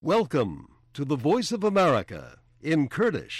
Welcome to the Voice of America in Kurdish.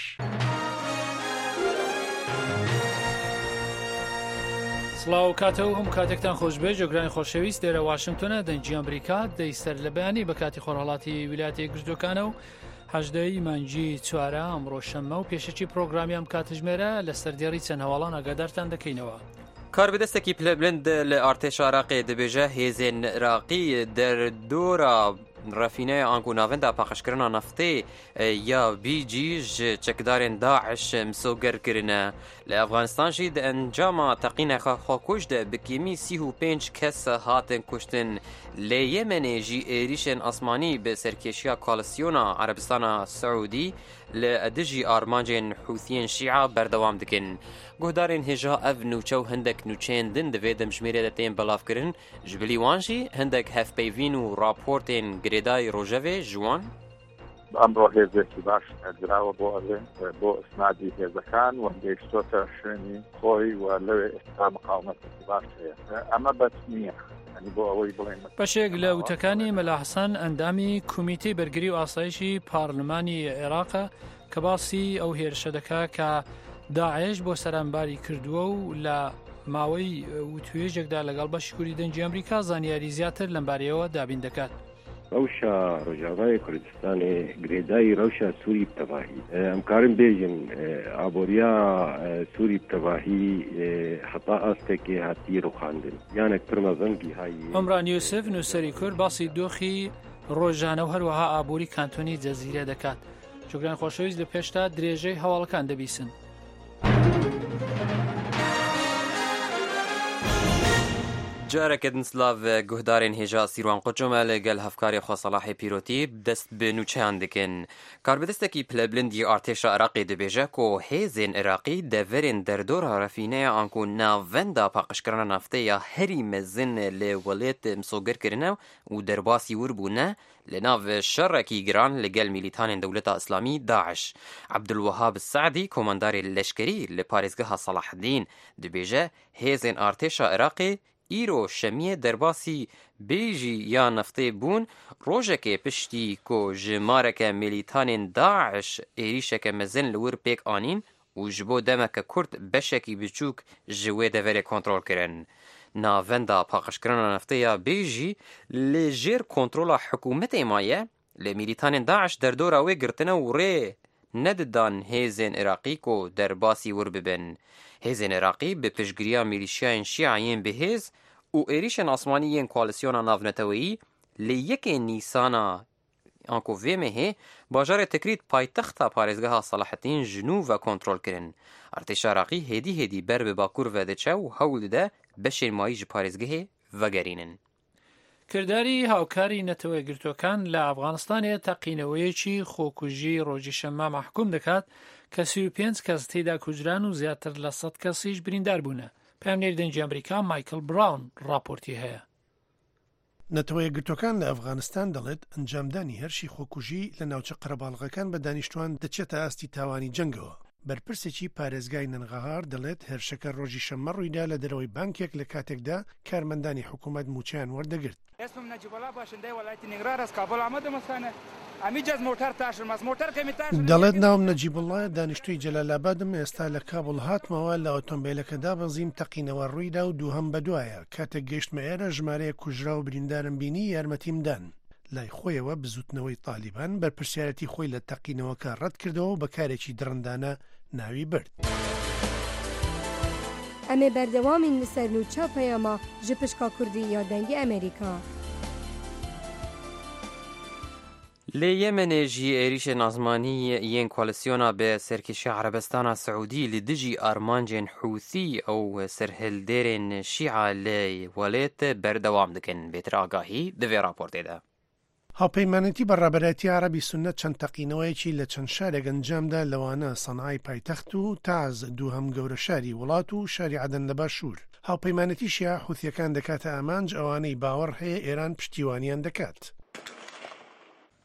سڵاو کاتەوە هەم کاتێکتان خۆشبێ جۆگرانی خۆشەویست لێرە واشنگتۆنە دەنجی ئەمریکا دەیسەر لە بەیانی بە کاتی خۆرهەڵاتی ویلایەتە یەکگرتووەکانە و 18 مانگی چوارە ئەمڕۆ شەممە و پێشەکی پرۆگرامی ئەم کاتژمێرە لە سەردێڕی چەند هەواڵان ئاگادارتان دەکەینەوە. کاربدەستێکی پلەبلند لە ئارتێشا عێراقێ دەبێژە هێزên عێراقی دەردۆرە رەفینەیە ئانگ و ناوەندا پاخشکردنا نەفتê ya BG ji çekdarên Daeş misogirkirine li Efganistan jî di encama teqîneka xwekûj de bi kêmî 35 kes hatin kuştin. Lê Yemenê jî êrişên asmanî bi serkêşiya koalisyona Erebistana Seûdî li dijî armancên Hûthiyên Şîa berdewam dikin. Guhdarên hêja ev nûçe û hindek nûçeyên din divê demjimêrê de tên belavkirin, ji bilî wan jî hindek hevpeyvîn û raportên girêdayî rojevê ji wan ئەمڕۆ هێزێکی باش ئەگراوە بۆ ئەوێ بۆ ئسنادی هێزەکان و گەیشتۆتە شوێنی خۆی و لەوێ ئێستا مقاومەتێکی باش هەیە. ئەمە بەس نییە بۆ ئەوەی بڵێن بەشێک لە وتەکانی مەلا حەسەن ئەندامی کومیتەی بەرگری و ئاسایشی پارلمانی عێراقە کە باسی ئەو هێرشە دەکا کە داعش بۆ سەرانباری کردووە و لە ماوەی وتوێژێکدا لەگەڵ بەشی کوردی دەنجی ئەمریکا زانیاری زیاتر لەمبارەیەوە دابین دەکات. روشا روجاوای کردستان گریدای روشا سوری بتواهی امکارم بیجن عبوریا سوری بتواهی حتا استکی هاتی رو خواندن یعنی اکتر مزنگی های عمران یوسف نووسری کورد باسی دۆخی ڕۆژانە و هەروەها ئابووری کانتۆنی جەزیرە دەکات. جۆگران خۆشەویست لە پێشتا درێژەی هەواڵەکان دەبیسن. جارێکە سلااف گوهدارên هێژا سیروان قوچۆمە لەگەل هەفکاری خۆسەڵاحی پیرۆتی دەست بە نوچیان دکن. کاربدەستێکی پلەبلندی ئارتێشا عێراقی دەبێژە کۆ هێزên عێراقی دەڤرên دەردۆرە رەفینەیە ئانکو ناوەندا پاقشکردنا نافتەیە هەری مەزن لێ وەڵێت مسۆگرکردنە و دەرباسی وربوونە لە ناو شەڕێکی گران لەگەل میلیتانên دەولەتا ئیسلامی داعش. عەبدولوەهاب سەعدی کۆمانداری لەشکری لە پارێزگەها سەلاحدین دەبێژە هێزên ئارتێشا عێراقی ئیرۆ شەمیە دەرباسی بێژی یا نەفتەی بوون ڕۆژێکێ پشتی کۆ ژمارەکە میلیتانên داعش ێریشەکە مەزن لەور پێک ئانین و ji bo demeke Kurd beşekî biçûk ji wê deverê kontrol kirin. Navenda paqişkirina nefteya bêjî lê jêr kontrola hikûmetê maye lê militanên Daeş derdora wê girtine û rê nedidan hêzên Iraqî ku derbasî wir bibin. Hêzên Iraqî bi piştgiriya milîşiyayên Şîayên bihêz û êrişên asmanî yên koalisyona navneteweyî lê yekê Nîsana anku vê mehê bajarê Tikrît paytexta parêzgeha Salahdîn ji nû ve kontrol kirin. Artêşa Iraqî hêdî hêdî ber bi Bakur ve diçe û hewl dide beşên mayî ji parêzgehê vegerînin. کردداری هاوکاری نەتەوەی گرتوەکان لە ئەفغانستانێ تەقینەوەیەکی خۆکوژی ڕۆژی شەممە محکوم دەکات کە 35 کەس تێدا کوژران و زیاتر لە 100 کەسیش بریندار بوونە. پامنێری دەنجی ئەمریکا مایکل براون راپۆرتی هەیە. نەتەوەی گرتوەکان لە ئەفغانستان دەڵێت ئەنجامدانی هەرشی خۆکوژی لە ناوچە قەرەباڵغەکان بە دانیشتوان دەچێتە ئاستی تاوانی جەنگەوە. بەرپرسێکی پارێزگای نەنغەهار دەڵێت هێرشەکە ڕۆژی شەممە ڕوویدا لە دەرەوەی بانکێک لە کاتێکدا کارمەندانی حکوومەت موچیان وەردەگرت. دەڵێت ناوم نەجیبوڵڵایە دانیشتووی جەلالابادم ئێستا لە کابڵ هاتمەوە لە ئۆتۆمبیلەکەدا بەزیم تەقینەوە ڕوویدا و دووهەم بەدوایە کاتێک گەیشتمە ئێرە ژمارەیە کوژرا و بریندارم بینی یارمەتیمدان. لای خۆیەوە بزوتنەوەی تالیبان بەرپرسیارەتی خۆی لە تەقینەوەکە ڕەت کردەوە و بە کارێکی درڕندانە ناوی برد. ئەمێ بەردەوامین لەسەر نووچە پەیاما ji pişka Kurdî ya dengê Amerîka. Lê Yemenê jî êrişên asmanî yên koalisyona bi serkêşiya Erebistana Seûdî li dijî armancên Hûthî û serhildêrên Şîa lê welêt berdewam dikin. Bêtir agahî di vê raportê de. هاوپەیمانەتی بەڕابەتی عەرەبی سوننەت چەند تەقینەوەیەکی لە چەند شارێک ئەنجامدا لەوانە سەنعای پایتەخت و تاز دووهەم گەورە شاری وڵات و شاری عەدەن لە باشوور. هاوپەیمانەتیشیە حوثیەکان دەکاتە ئامانج ئەوانەی باوەڕ هەیە ئێران پشتیوانیان دەکات.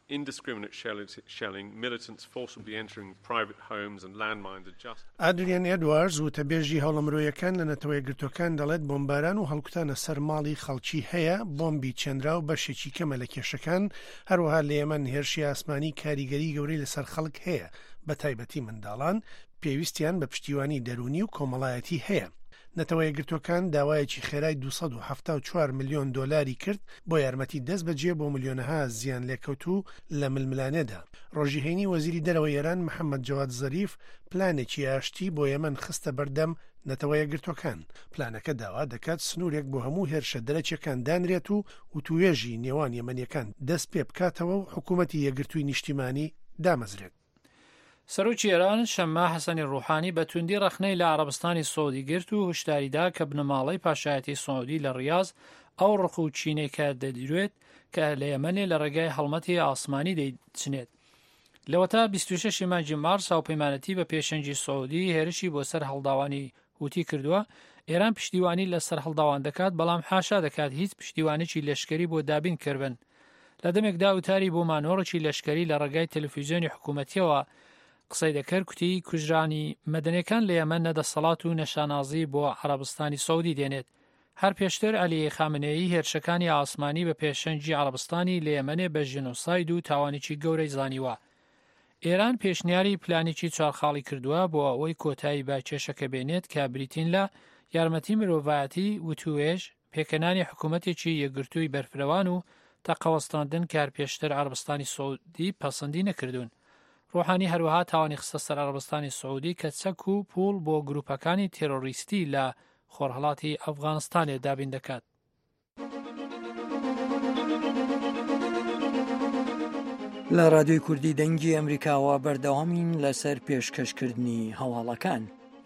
indiscriminate shelling, militants forcibly entering private homes and landmines are just. ئادریان ئێدوارز وتەبێژی هەوڵەمرۆیەکان لە نەتەوەی گرتوەکان دەڵێت بۆمباران و هەڵکوتانە سەر ماڵی خەڵکی هەیە، بۆمبی چەندرا و بەشێکی کەمە لە کێشەکان، هەروەها لە ئێمن هێرشی ئاسمانی کاریگەری گەورەی لەسەر خەڵک هەیە، بە تایبەتی منداڵان پێویستیان بە پشتیوانی دەرونی و کۆمەڵایەتی هەیە. نەتەوەی گرتوەکان داوایەکی خێرای 274 میلیۆن دۆلاری کرد بۆ یارمەتی دەست بەجێ بۆ ملیۆنەها زیان لێکەوتوو لە ململانێدا. ڕۆژی هەینی وەزیری دەرەوەی ئێران محەممەد جەواد زەریف پلانێکی ئاشتی بۆ یەمەن خستە بەردەم نەتەوەیە گرتوەکان. پلانەکە داوا دەکات سنوورێک بۆ هەموو هێرشە دەرەچەکان دانرێت و توێژی نێوان یەمەنیەکان دەست پێ بکاتەوە و حکوومەتی یەکگرتووی نیشتیمانی دامەزرێت. سەرۆکی ئێران شەممە حەسەنی ڕوحانی بە توندی ڕەخنەی لە عەرەبستانی سەعودی گرت و هشداریدا کە بنەماڵەی پاشایەتی سەعودی لە ڕیاض ئەو ڕق و چینێکە دەدروێت کە لە یەمەنێ لە ڕێگای هەڵمەتی ئاسمانی دەیچنێت. لەوەتا 26 مانگی مارس هاوپەیمانەتی بە پێشەنگی سەعودی هێرشی بۆ سەر هەڵداوانی هوتی کردووە. ئێران پشتیوانی لەسەر هەڵداوان دەکات، بەڵام حاشا دەکات هیچ پشتیوانێکی لەشکری بۆ دابین کردن. لە دەمێکدا وتاری بۆ مانۆڕێکی لەشکری لە ڕێگای تەلەڤیزیۆنی حکوومەتیەوە قسەی دەکرد، کوتی کوژرانی مەدەنیەکان لە یەمەن نەدەسەڵات و نەشانازی بۆ عەرەبستانی سەعودی دێنێت. هەر پێشتر عەلی خامنەیی هێرشەکانی ئاسمانی بە پێشەنگی عەرەبستانی لە یەمەنێ بە ژینۆساید و تاوانێکی گەورەی زانیوە. ئێران پێشنیاری پلانێکی چوارخاڵی کردووە بۆ ئەوەی کۆتایی بە کێشەکە بێنێت کە بریتین لە یارمەتی مرۆڤایەتی و توێژ، پێکەنانی حکوومەتێکی یەکگرتووی بەرفرەوان و تەقەوەستاندن کار پێشتر عەرەبستانی سەعودی پەسەندی نەکردوون. ڕوحانی هەروەها تاوانی خستە سەر عەرەبستانی سەعودی کە چەک و پوڵ بۆ گروپەکانی تێرۆریستی لە خۆرهەڵاتی ئەفغانستانێ دابین دەکات. لە رادیۆی کوردی دەنگی ئەمریکاوە بەردەوامین لەسەر پێشکەشکردنی هەواڵەکان.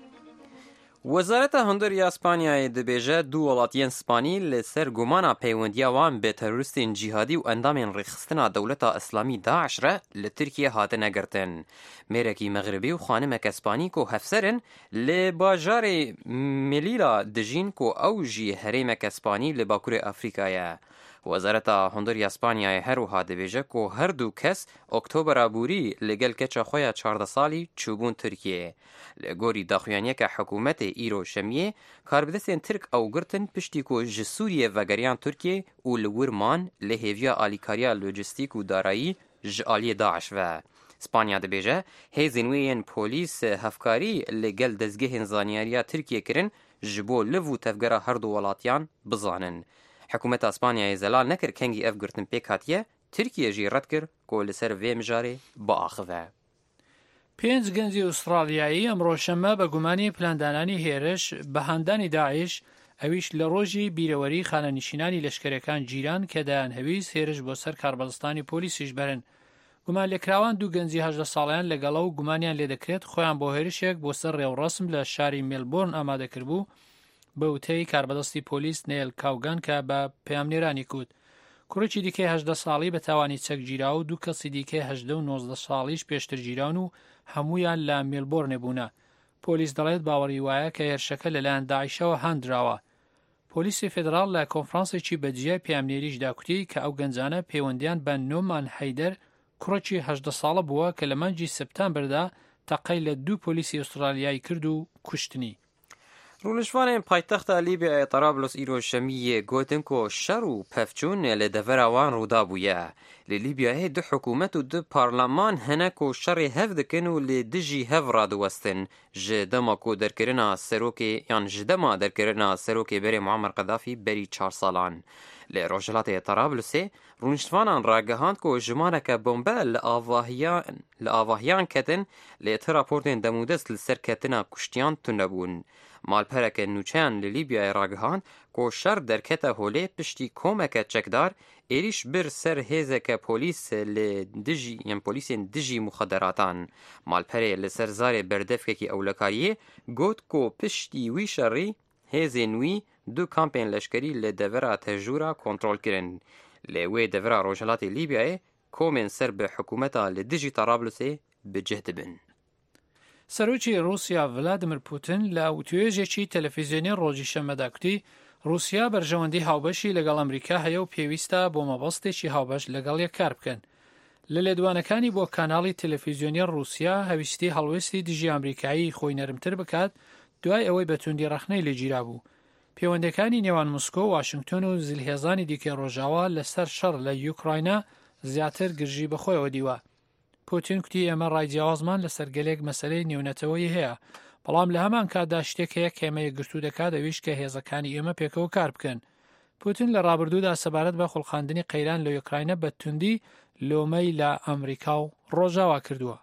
وەزارەتە هەندوری ئەسپانیای دەبێژە دوو وڵاتیان سپانی لەسەر گومانە پەیوەندیە وان بە تەرۆریستین جیهادی و ئەندامێن ڕێخستنا دەوڵەتە ئەسلامی داعشرە لە تورکیە هاتنە گرتن. مێرەکی مەغربی و خانمێکە سپانی کۆ هەفسەرن لە باژارێ ملیلا دژین کۆ ئەو ژی هەرێمێکە سپانی لە باکوورێ ئەفریقایە. وەزارەتە هەندوری ئەسپانیای هەروها دەبێژە کۆ هەردوو کەس ئۆکتۆبەرا بووری لەگەل کەچە خۆیان 14 ساڵی چوبوون تورکیە. لە گۆری داخوێنیەکە حکوومەتێ ئیرۆ شەمیە کاربدەستێن ترک ئەو گرتن پشتی کۆ ji سووریە ڤەگەریان تورکیە و لە ورمان لە هێڤیا ئالیکاریە لۆجستیک و دارایی ji aliyê Daeş ve. Spanya dibêje hêzên wê yên polîs hevkarî li gel dezgehên zaniyariya Tirkiye kirin ji bo liv û tevgera her du welatiyan bizanin. Hikûmeta Spanyayê zelal nekir kengî ev girtin pêk hatiye, Tirkiye jî red kir ku li ser vê mijarê biaxive. 5 گەنجی ئوسترالیایی ئەمڕۆ شەممە بە گومانی پلاندانانی هێرش بە هەندانی داعش، ئەویش لە ڕۆژی بیرەوەری خانەنشینانی لەشکرەکان جیران کە دایان هەویست هێرش بۆ سەر کاربەدەستانی پۆلیسیش بەرن. گومان لێکراوان دوو گەنجی 18 ساڵیان لەگەڵە و گومانیان لێ دەکرێت خۆیان بۆ هێرشێک بۆ سەر ڕێوڕەسم لە شاری مێلبۆرن ئامادەکرد بوو بە وتەی کاربەدەستی پۆلیس نێل کاوگان کە بە پەیامنێرانی کوت. کوڕێکی دیکەی 18 ساڵی بە تاوانی چەک گیرا و دوو کەسی دیکەی 18 و 19 ساڵیش پێشتر گیران و هەمویان لە مێلبۆرنێ بوونە. پۆلیس دەڵێت باوەڕی وایە کە هێرشەکە لەلایەن داعشەوە هەندراوە. پۆلیسی فێدراڵ لە کۆنفرانسێکی بەجێ پەیامنێریش داکوتی کە ئەو گەنجانە پەیوەندیان بە نۆمان حەیدەر کوڕێکی 18 ساڵە بووە کە لە مانگی سەپتامبردا تەقەی لە دوو پۆلیسی ئوسترالیایی کرد و کوشتنی. رونشوانên paytexta Lîbyayê Tarablos îro şemiyê gotin ku şer û pevçûn li devera wan rûda bûye. Li Lîbyayê du hikûmet û du parleman hene ku şerê hev dikin û lê dijî hev radiwestin ji dema ku derkirina serokê yan ji dema derkirina serokê berê Muammer Qedafî berî 4 salan. Li Rojhilatê Tarablosê rûniştvanan ragihand ku jimareke bombe li avahiyan ketin lê ti raportên demûdest li ser ketina kuştiyan tune bûn. Malpereke nûçeyan li Lîbyayê ragihand ku şer derkete holê piştî komeke çekdar êriş bir ser hêzeke polîs li dijî yên polîsên dijî muxaderatan. Malperê li ser zarê berdevkekî ewlekariyê got ku piştî wî şerî hêzên wî du kampên leşkerî li devera tejûra kontrol kirin. Lê wê devera Rojhilatê Lîbyayê komên ser bi hikûmeta li dijî Tarablosê bi cih dibin. سەرۆکی رووسیا ڤلادیمیر پوتین لە وتوێژێکی تەلەڤیزیۆنی ڕۆژی شەممەدا کوتی رووسیا بەرژەوەندی هاوبەشی لەگەڵ ئەمریکا هەیە و پێویستە بۆ مەبەستێکی هاوبەش لەگەڵ یەک کار بکەن. لە لێدوانەکانی بۆ کاناڵی تەلەڤیزیۆنی رووسیا هەویستی هەڵوێستی دژی ئەمریکایی خۆی نەرمتر بکات دوای ئەوەی بەتوندی ڕەخنەی لێگیرا بوو. پەیوەندەکانی نێوان موسکۆ و واشنگتن و زلهێزانی دیکەی ڕۆژاوا لەسەر شەڕ لە یوکڕاینا زیاتر گرژی بەخۆیەوە دیوە. پوتین کوتی ئێمە ڕایجیاوازمان لەسەر گەلێک مەسەلەی نێونەتەوەی هەیە، بەڵام لە هەمان کاتدا شتێک هەیە کێمەیە گرتو دەکات دەویست کە هێزەکانی ئێمە پێکەوە کار بکەن. پوتین لە ڕابردوودا سەبارەت بە خوڵقاندنی قەیران لە یوکڕاینە بە توندی لۆمەی لە ئەمریکا و ڕۆژاوا کردووە.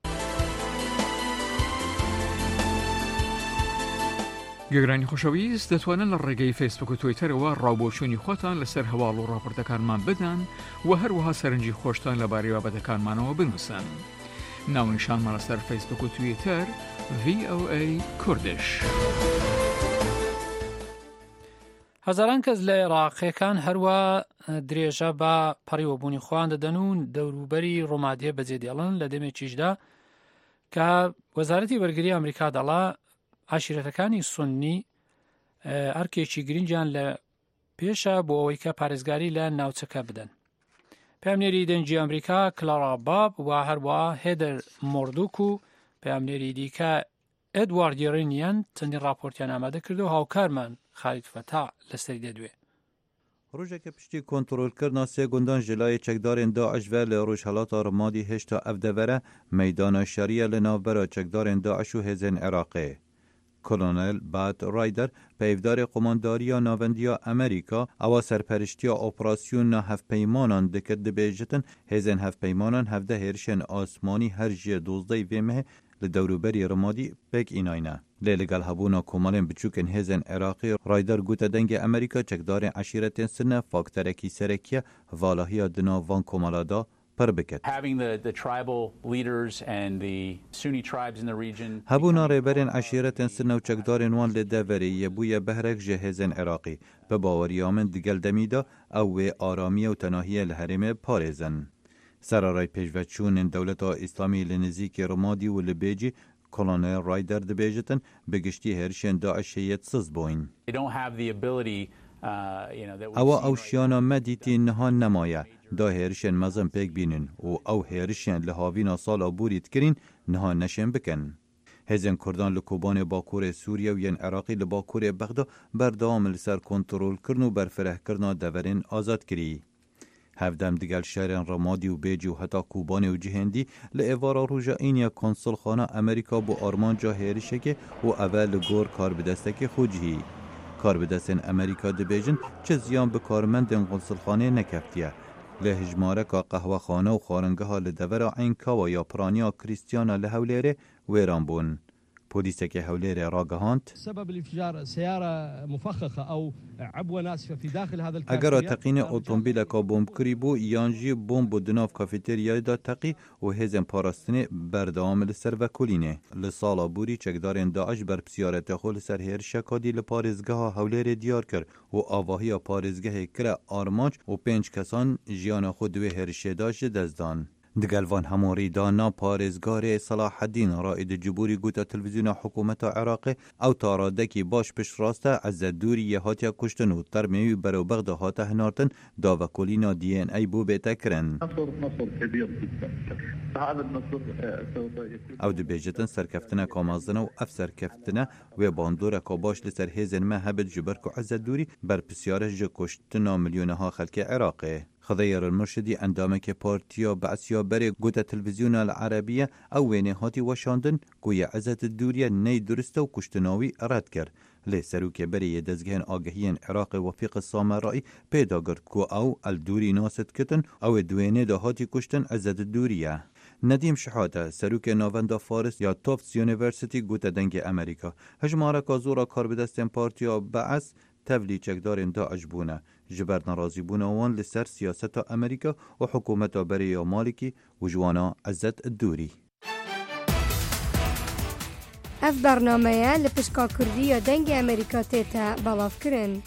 گەگرانی خۆشەویست دەتوانن لە ڕێگەی فیسبوک و تویتەرەوە ڕاوبۆچوونی خۆتان لەسەر هەواڵ و ڕاپۆرتەکانمان بدەن و هەروەها سەرنجی خۆشتان لەبارەی بابەتەکانمانەوە بنووسن. ناونیشانمان لەسەر فیسبوک و تویتەر VOA کوردش. هەزاران کەس لە عێراقیەکان هەروە درێژە بە پەڕیوەبوونی خۆیان دەدەن و دەوروبەری ڕۆمادیە بەجێدێڵن لە دەمێکیشدا کە وەزارەتی بەرگری ئەمریکا دەڵا عشیرەتەکانی سونی ئەرکێکی گرنگیان لە پێشە بۆ ئەوەی کە پارێزگاری لە ناوچەکە بدەن. پامنێری دەنگی ئەمریکا کلارا باب و هەروە هێدەر مۆردوک و پامنێری دیکە ئێدوارد یێرینیان چەندین راپۆرتیان ئامادە کردو و هاوکارمان خالید فەتا لەسەری دەدوێ. ڕۆژێکە پشتی کۆنتڕۆلکردنا سێ گوندان ژلای چەکدارên داعش ve li Rojhelata Rimadî hêşta ev devere meydana şeriye li navbera çekdarên Daeş û hêzên Iraqê. Kolonel Bat Ryder peyvdarê komandariya navendiya Amerîka ewa serperiştiya operasyona hevpeymanan dikir dibêjitin hêzên hevpeymanan hevde hêrişên asmanî her jiye 12 vê mehê li dewroberî Rimadî pêk înayne. Lê li gel hebûna komalên biçûkên hêzên Iraqî Ryder gote dengê Amerîka çekdarên eşîretên Sinne fakterekî serekiye valahiya di nav van komala da پر بکد. هبونا ریبرین عشیرتن سنو چکدارین وان لدوری یبوی بهرک جهزن عراقی به باوری آمن دیگل دمیدا او آرامی و تناهی لحرم پارزن. سرارای پیشوچون دولت اسلامی لنزیک رمادی و لبیجی کلونل رایدر دبیجتن بگشتی هرشن داعشیت سز بوین. او شیانا مدیتی نهان نمایه دا هێرشێن مەزم پێک بینن و ئەو هێرشیان لە هاوینا ساڵا بوریت کرین نها نەشێن بکەن. هێزن کوردان لە کۆبانێ باکوورێ سووریا و یەن عێراقی لە باکوورێ بەغدا بەردەوام لەسەر کۆنتڕۆلکردن و بەرفرەهکردنا دەڤەرێن ئازاد کری. هەفدەم دیگەل شارێن ڕەمادی و بێجی و هەتا کوبانێ و جیهێندی لە ئێڤارا ڕوژە ئینیا کۆنسڵخانە ئەمریکا بۆ ئارمانجا هێرشێکێ و ئەڤە لە گۆر کاربدەستێکی خوجهی. کاربدەستێن ئەمریکا دەبێژن چه زیان بە کارمەندێن قۆنسڵخانێ نەکەفتیە. له هجمارکا قهوه خانه و خارنگه ها لدور عینکا و یا پرانیا کریستیانا لحولیره ویران بون. پلیس که حولیره راگهاند سبب الانفجار سيارة مفخخة أو عبوة ناسفة في داخل هذا الكافيتيريا. اگر تقین اتومبیل کا بمب کری بو یانجی بمب دناف کافیتریا دا تقی و هزن پاراستنی بردام لسر و کلینه. لسالا بوری چکدارین داعش بر بسیارت خول سر هرشه کادی لپارزگه ها حولیره دیار کر و آواهی پارزگه کره آرمانج و 5 کسان جیان خود و هرشه داشت دزدان. دگلوان هموری دانا پارزگار صلاح الدین رائد جبوری گوتا تلویزیون حکومت عراق او تارادکی باش پشت راسته از دوری یهاتیا کشتن و ترمیوی برو بغد هاته هنارتن دا و کلینا دی ان ای بو بیتا کرن. او دی بیجتن سرکفتنه کامازدنه و اف سرکفتنه و باندوره که باش لسر هیزن ما هبت جبرک و از دوری بر پسیارش جا کشتنا میلیونه ها خلک عراقه. خضير المرشدي اندامك بارتيا بعثيا بري قوتا تلفزيون العربية او ويني هاتي وشاندن قوية عزت الدورية ني درسته وكشتناوي رد كر لي سروك بري دزگهن آگهين عراق وفيق السامرائي پیدا گرد كو او الدوري ناست كتن او دويني دا هاتي كشتن عزت الدورية. ندیم شحاته سروک ناوندا فارس یا توفتس یونیورسیتی گوته دنگ امریکا هجماره کازورا کار بدستن پارتیا بعث تبلی چکدارین داعش بونه جبر نرازی بونه وان لسر سیاست امریکا و حکومت بری مالکی و جوانا عزت الدوری. اف برنامه لپشکا کردی یا دنگ امریکا تیتا بلاف کرن.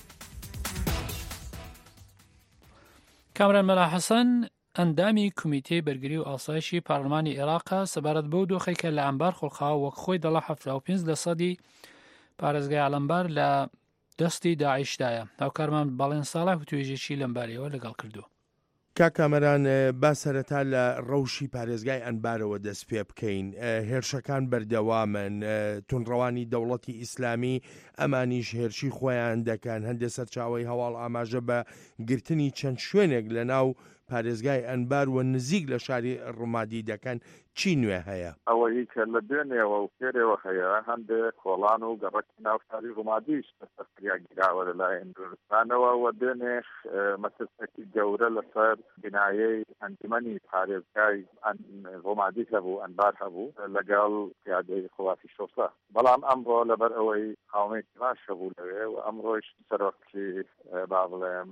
کامران ملا حسن ئەندامی کومیتەی بەرگری و ئاسایشی پارلمانی عێراق سەبارەت بەو دۆخی کە لە ئەمبار خۆڵخاوە وەک خۆی دەڵا 75% پارێزگای ئەڵەمبار لە دەستی داعیشدایە. هاوکارمان باڵێن ساڵح و توێژێکی لەمباریەوە لەگەڵ کردو. کاکامەران با سەرەتا لە ڕەوشی پارێزگای ئەنبارەوە دەست پێ بکەین. هێرشەکان بەردەوامن، تونڕەوانی دەوڵەتی ئیسلامی ئەمانیش هێرشی خۆیان دەکەن، هەندێک سەرچاوی هەواڵ ئاماژە بە گرتنی چەند شوێنێک لە ناو پارێزگای ئەنبار و نزیک لە شاری ڕوومادی دەکەن. چی نوێ هەیە؟ ئەوەی کە لە دوێنێەوە و پێرەوە هەیە هەندێک کۆڵان و گەڕکی ناو شاری ڕوومادیش سەرکریاگیراوە لەلایەن کوردستانەوە و دوێنێ مەترسێکی گەورە لەسەر بینایەی ئەنجومەنی پارێزگای ڕوومادی هەبوو، ئەنبار هەبوو لەگەڵ پیادەی خۆواتی شۆسە. بەڵام ئەمڕۆ لەبەر ئەوەی قاومێکی باش هەبوو لەوێ و ئەمڕۆیش سەرۆکی با بڵێم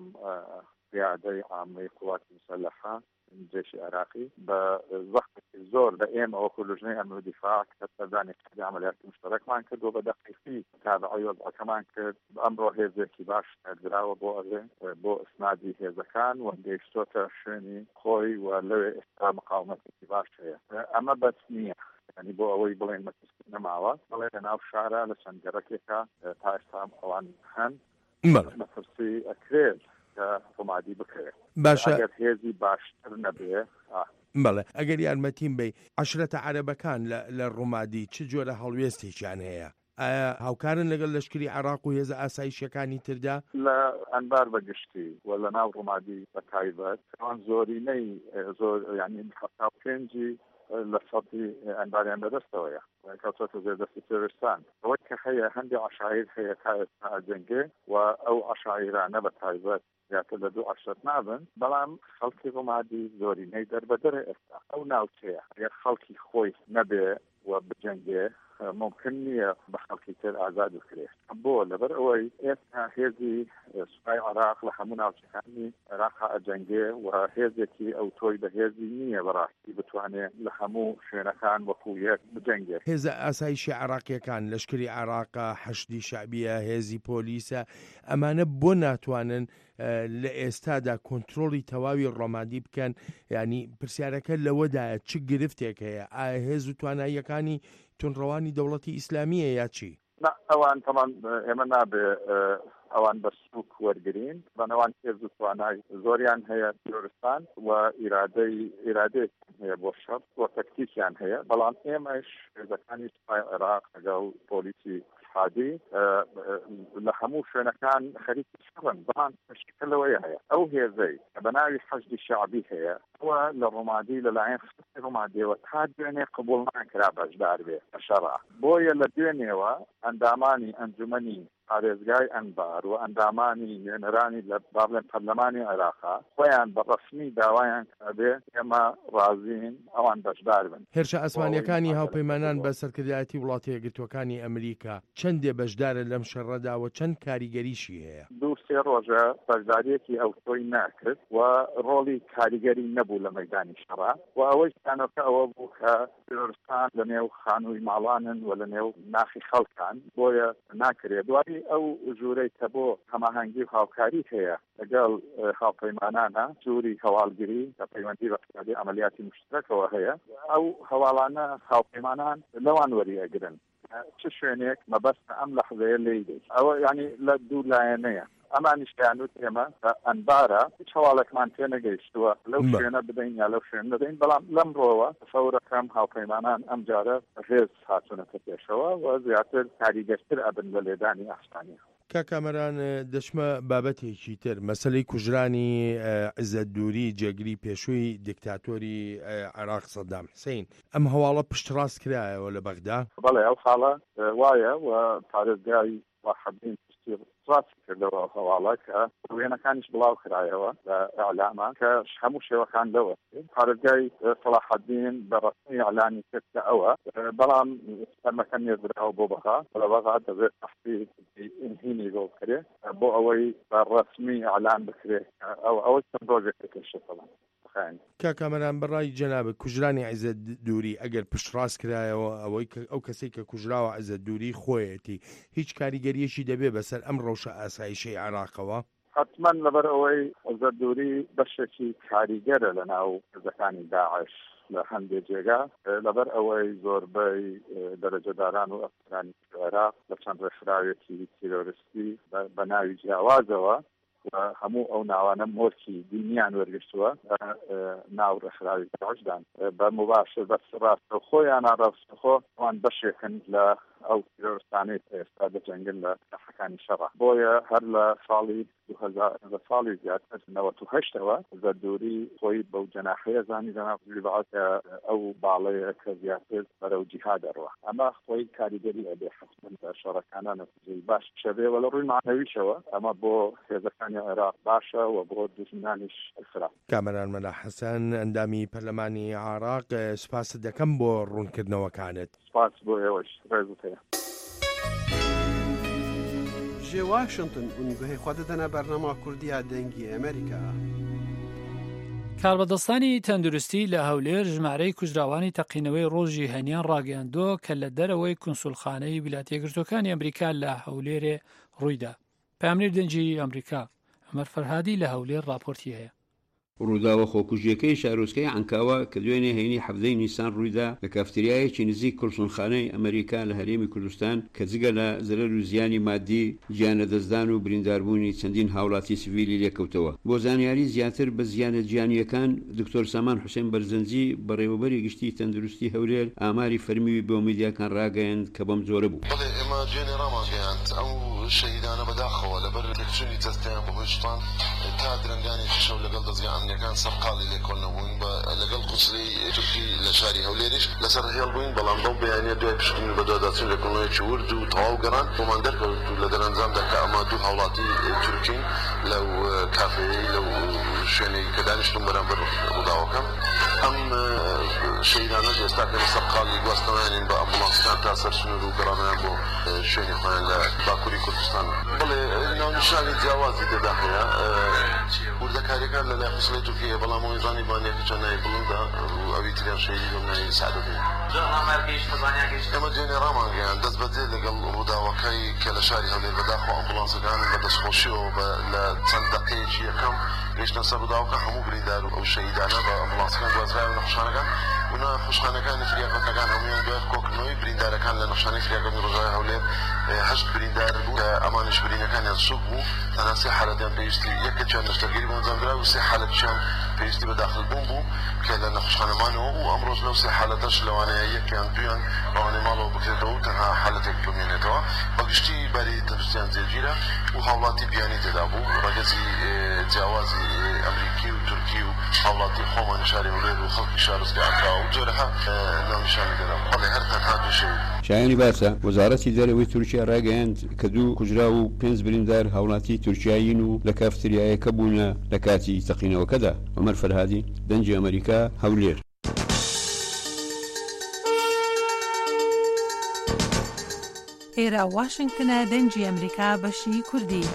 پیادەی عامەی قوواتی مسلحە جێشی عراقی بە وەختێکی زۆر لە ئێمە وەکو لژنەی ئەمن و دیفاع کە سەردانێکی عەمەلیاتی مشتەرەکمان کرد و بە دەقیقی تابعی وەزعەکەمان کرد. ئەمڕۆ هێزێکی باش دراوە بۆ ئەوێ بۆ ئسنادی هێزەکان و گەیشتۆتە شوێنی خۆی و لەوێ ئێستا مقاومەتێکی باش هەیە. ئەمە بەس نییە، ینی بۆ ئەوەی بڵێن مەترسی نەماوە، بڵێ لە ناو شارە لە چەند گەڕەکێکە تا ئێستا ئەوان هەن مەترسی ئەکرێت کە ڕوومادی بکرێت. باشە ئەگەر هێزی باشتر نەبێ. بەڵێ ئەگەر یارمەتیم بێ عەشرەتە عەرەبەکان لە ڕوومادی چ جۆرە هەڵوێستێکیان هەیە؟ ئایا هاوکارن لەگەڵ لەشکری عێراق و هێزە ئاسایشیەکانی تردا؟ لە ئەنبار بەگشتی و لە ناو ڕوومادی بە تایبەت ئەوان زۆرینەی زۆر ینی 75 لە سەدی ئەنباریان بەدەستەوەیە کەوتۆتە زێردەستی کوردستان. ئەوەی کە هەیە هەندێک عەشایر هەیە تا ئێستا ئەجەنگێ و ئەو عەشایرانە بە تایبەت زیاتر لە 2 نابن، بەڵام خەڵکی ڕوومادی زۆرینەی دەربەدەرە ئێستا. ئەو ناوچەیە ئەگەر خەڵکی خۆی نەبێ و بجەنگێ ممکن نییە بە خەڵکی تر ئازاد بکرێت. بۆ لەبەر ئەوەی ئێستا هێزی سوپای عێراق لە هەموو ناوچەکانی عێراقا ئەجەنگێ و هێزێکی ئەو تۆی بە هێزی نییە بەڕاستی بتوانێت لە هەموو شوێنەکان وەکو یەک بجەنگێت. هێزە ئاسایشی عێراقیەکان، لەشکری عێراقا، حەشدی شەعبیە، هێزی پۆلیسە، ئەمانە بۆ ناتوانن لە ئێستادا کۆنتترۆڵی تەواوی ڕۆمادی بکەن. ینی پرسیارەکە لەوەدایە چ گرفتێک هەیە؟ ئایا هێز و تواناییەکانی تونڕەوانی دەوڵەتی ئیسلامیە یا چی؟ ئەوان تەمان ئێمە نابێ ئەوان بە سوک وەرگرین، بەنەوان هێز و توانای زۆریان هەیە کوردستان و ئیرادەیەک هەیە بۆ شەڕ و تەکتیکیان هەیە، بەڵام ئێمەش هێزەکانی سوپای عێراق لەگەڵ پۆلیسی حادی لە هەموو شوێنەکان خەریکی شەڕن، بەڵام تەشکیل لەوەیە هەیە. ئەو هێزەی کە بە ناوی حەشدی شەعبی هەیە ئەوە لە ڕوومادی لەلایەن خستی ڕوومادیەوە تا دوێنێ قبوڵ ناکرا بەشدار بێ بە شەڕە. بۆیە لە دوێنێەوە ئەندامانی ئەنجومەنی پارێزگای ئەنبار و ئەندامانی نوێنەرانی لە بابلێن پەرلەمانی عێراقا خۆیان بە ڕەسمی داوایان کردێ ئێمە ڕازین ئەوان بەشدار بن. هێرشە ئەسمانیەکانی هاوپەیمانان بە سەرکردایەتی وڵاتە یەکگرتووەکانی ئەمریکا چەندێ بەشدارە لەم شەڕەدا و چەند کاریگەریشی هەیە؟ 2-3 ڕۆژە بەشداریەکی ئەو تۆی ناکرد و ڕۆڵی کاریگەری نەبوو لە مەیدانی شەڕا و ئەوەی شانەکە ئەوە بوو کە کوردستان لە نێو خانووی ماڵانن و لە نێو ناخی خەڵکان، بۆیە ناکرێت. دوای ئەو ژوورەی کە بۆ هەماهەنگی و هاوکاری هەیە لەگەڵ هاوپەیمانانە، ژووری هەواڵگیری کە پەیوەندی بە پیادەی عەمەلیاتی مشترەکەوە هەیە، ئەو هەواڵانە هاوپەیمانان لەوان وەریەگرن چ شوێنێک مەبەستە ئەم لەحظەیە لێیدەی. ئەوە ینی لە دوو لایەنەیە. ئەمانیشیان وت ئێمە ئەنبارە هیچ هەواڵێکمان پێ نەگەیشتووە لەو شوێنە بدەین یا لەو شوێن بدەین، بەڵام لەمڕۆوە فەورەکەم هاوپەیمانان ئەم جارە هێز هاتوونەتە پێشەوە و زیاتر کاریگەرتر ئەبن لە لێدانی ئاشتانیە. کاکامەران دەچمە بابەتێکی تر، مەسەلەی کوژرانی عیزەت دووری جێگری پێشووی دیکتاتۆری عێراق سەدام حوسێن، ئەم هەواڵە پشتڕاست کرایەوە لە بەغدا؟ بەڵێ ئەو حاڵە وایە و پارێزگای واحدین ڕاستی کردەوە هەواڵە کە وێنەکانیش بڵاو کرایەوە لە ئەعلاما کە هەموو شێوەکان لەوە. پارێزگای سەلاحەدین بە ڕەسمی ئەعلانی کرد کە ئەوە، بەڵام سەرمەکە نێردراوە بۆ بەغا لە بەغا دەبێت تەحقیق ئینهینی بۆ بکرێت بۆ ئەوەی بە ڕەسمی ئەعلان بکرێت. ئەوەی چەند ڕۆژێک دەکەشێتەوە. کاکامەران بەڕای جەنابە کوژرانی عیزەت دووری ئەگەر پشتڕاست کرایەوە ئەوەی ئەو کەسێک کە کوژراوە عیزەت دووری خۆیەتی، هیچ کاریگەریەشی دەبێ بەسەر ئەم ڕەوشە ئاسایشەی عێراقەوە؟ حتما لەبەر ئەوەی عیزەت دووری بەشێکی کاریگەرە لە ناو هێزەکانی داعش لە هەندێک جێگا، لەبەر ئەوەی زۆربەی دەرەجەداران و ئەفسرانی عێراق لە چەند ڕێکخراوێکی تیرۆریستی بە ناوی جیاوازەوە و هەموو ئەو ناوانە مۆرکی دینیان وەرگشتووە ناو ڕێکخراوی داعشدان بە مباشر بە ڕاستە خۆیان ڕاستەخۆ ئەوان بەشێکن لە ئەو تیرۆریستانەی ئێستا دەجەنگن لە ساحەکانی شەڕە بۆیە هەر لە ساڵی 2000 ساڵی زیاتر 98ەوە زەردووری خۆی بەو جەناحەیە زانی جەناحی بەعاتە ئەو باڵەیە کە زیاتر بەرەو جیهاد دەڕوە ئەمە خۆی کاریگەری ئەبێ حتمەن بە شەڕەکانە نەتیجەی باش شەبێ وەڵە ڕووی معنەویشەوە ئەمە بۆ هێزەکانی عێراق باشە و بۆ دژمنانیش خراپ. کامەران مەلا حەسەن ئەندامی پەرلەمانی عێراق سپاس دەکەم بۆ ڕوونکردنەوەکانت. سپاس بۆ ئێوەش ڕێزت هەیە. جێ واشنگتن ئونگوهەی خوا دەدەنە بەرنامە کوردیە دەنگی ئەمریکا. کاربەدەستانی تەندروستی لە هەولێر ژمارەی کوژراوانی تەقینەوەی ڕۆژی هەنیان ڕاگەیاندووە کە لە دەرەوەی کونسوڵخانەی ویلایەتە یەکگرتووەکانی ئەمریکا لە هەولێرێ ڕوویدا. پامنیر دەنگی ئەمریکا عومەر فەرهادی لە هەولێر راپۆرتی هەیە. ڕووداوە خۆکوژیەکەی شارۆچکەی عەنکاوە کە دوێنێ هەینی 17 نیسان ڕوویدا لە کافتریایەکی نزیک کونسوڵخانەی ئەمریکا لە هەرێمی کوردستان کە جگە لە زەرەر و زیانی مادی گیانەدەستدان و برینداربوونی چەندین هاوڵاتی سیڤیلی لێکەوتەوە. بۆ زانیاری زیاتر بە زیانە گیانیەکان دکتۆر سامان حوسێن بەرزەنجی بەڕێوەبەری گشتی تەندروستی هەولێر ئاماری فەرمیوی بۆ میدیاکان ڕاگەیاند کە بەم جۆرە بوو. بەڵێ ئێمە دوێنێ ڕاماگەیاند ئەو شەهیدانە بەداخەوە لەبەر تێکچوونی جەستیان بەهۆشتان تا درنگانێکی شەو لەگەڵ دەستگای ئەمنیەکان سەرقاڵی لێکۆڵنەبووین بە لەگەڵ قوسڵی تورکی لە شاری هەولێریش لەسەر هێڵ بووین بەڵام بەو بەیانیە دوای پشتین بە دواداچوون لێکۆڵنەوەیەکی ورد و تەواو گەڕان بۆمان دەرکەوت لە دەرەنجامدا کە ئەمە دوو هاوڵاتی تورکین لەو کافەیەی لەو شوێنەی کە دانیشتون بەرامبەر ڕووداوەکەم ئەم شەهیدانەش ئێستا کە سەرقاڵی گواستنەوەیانین بە ئەمبوڵانسەکان تا سەرسنوور و گەڕانیان بۆ شوێنی خۆیان لە باکووری کوردستان. بڵێ ناونیشانی جیاوازی تێدا هەیە وردەکاریەکان لە لای قوسڵی تورکیە بەڵام ئەوی زانی بانیەکە چۆن ناوی بڵندا ئەوی تریان شەهیدی بۆ ناوی سعدەتەیە. ئێمە دوێنێ ڕاماگەیان دەست بەجێ لەگەڵ ڕووداوەکەی کە لە شاری هەولێر بەداخۆ ئەمبوڵانسەکان بە دەستخۆشیەوە لە چەند دەقەیەکی یەکەم گەیشتە سەر ڕووداوەکە هەموو بریندار و ئەو شەهیدانە بە ئەمبوڵانسەکان گوازرای و نەخشانەکان و نەخۆشخانەکانی فریاقەتەکان هەمویان دوای کۆکردنەوەی بریندارەکان لە نەخشانەی فریاقەتی ڕۆژاوای هەولێر 8 بریندار بوو کە ئەمانش برینەکانیان سوک بوو تەنها 3 حالەتیان پێویستی یەکێکیان نەشتەرگەری بۆ ئەنجامدرا و 3 حالەتیان پێویستی بە داخلبوون بوو کە لە نەخۆشخانەمانەوە و ئەمڕۆژ لەو 3 حالەتەش لەوانەیە یەکیان دویان ئەوانەی ماڵەوە بکرێتەوە و تەنها حالەتێک بمێنێتەوە بەگشتی باری تەندروستیان جێگیرە و هاوڵاتی بیانی تێدا بوو ڕەگەزی جیاوازی ئەمریکی و تورکی و هاوڵاتی خۆمانی شاری هەولێر و خەڵکی شارۆچکە عەنکاو و جۆرەها ناونیشانی دەدەم بەڵێ هەر تەنها دووشەوی شایانی باسە وەزارەتی دەرەوەی تورکیا ڕاگەیاند کە 2 کوژرا و 5 بریندار هاوڵاتی تورکیایین و لە کافتریایەکە بوونە لە کاتی تەقینەوەکەدا. عومەر فەرهادی دەنگی ئەمریکا هەولێر. ئێرە واشنگتنە دەنگی ئەمریکا بەشی کوردی.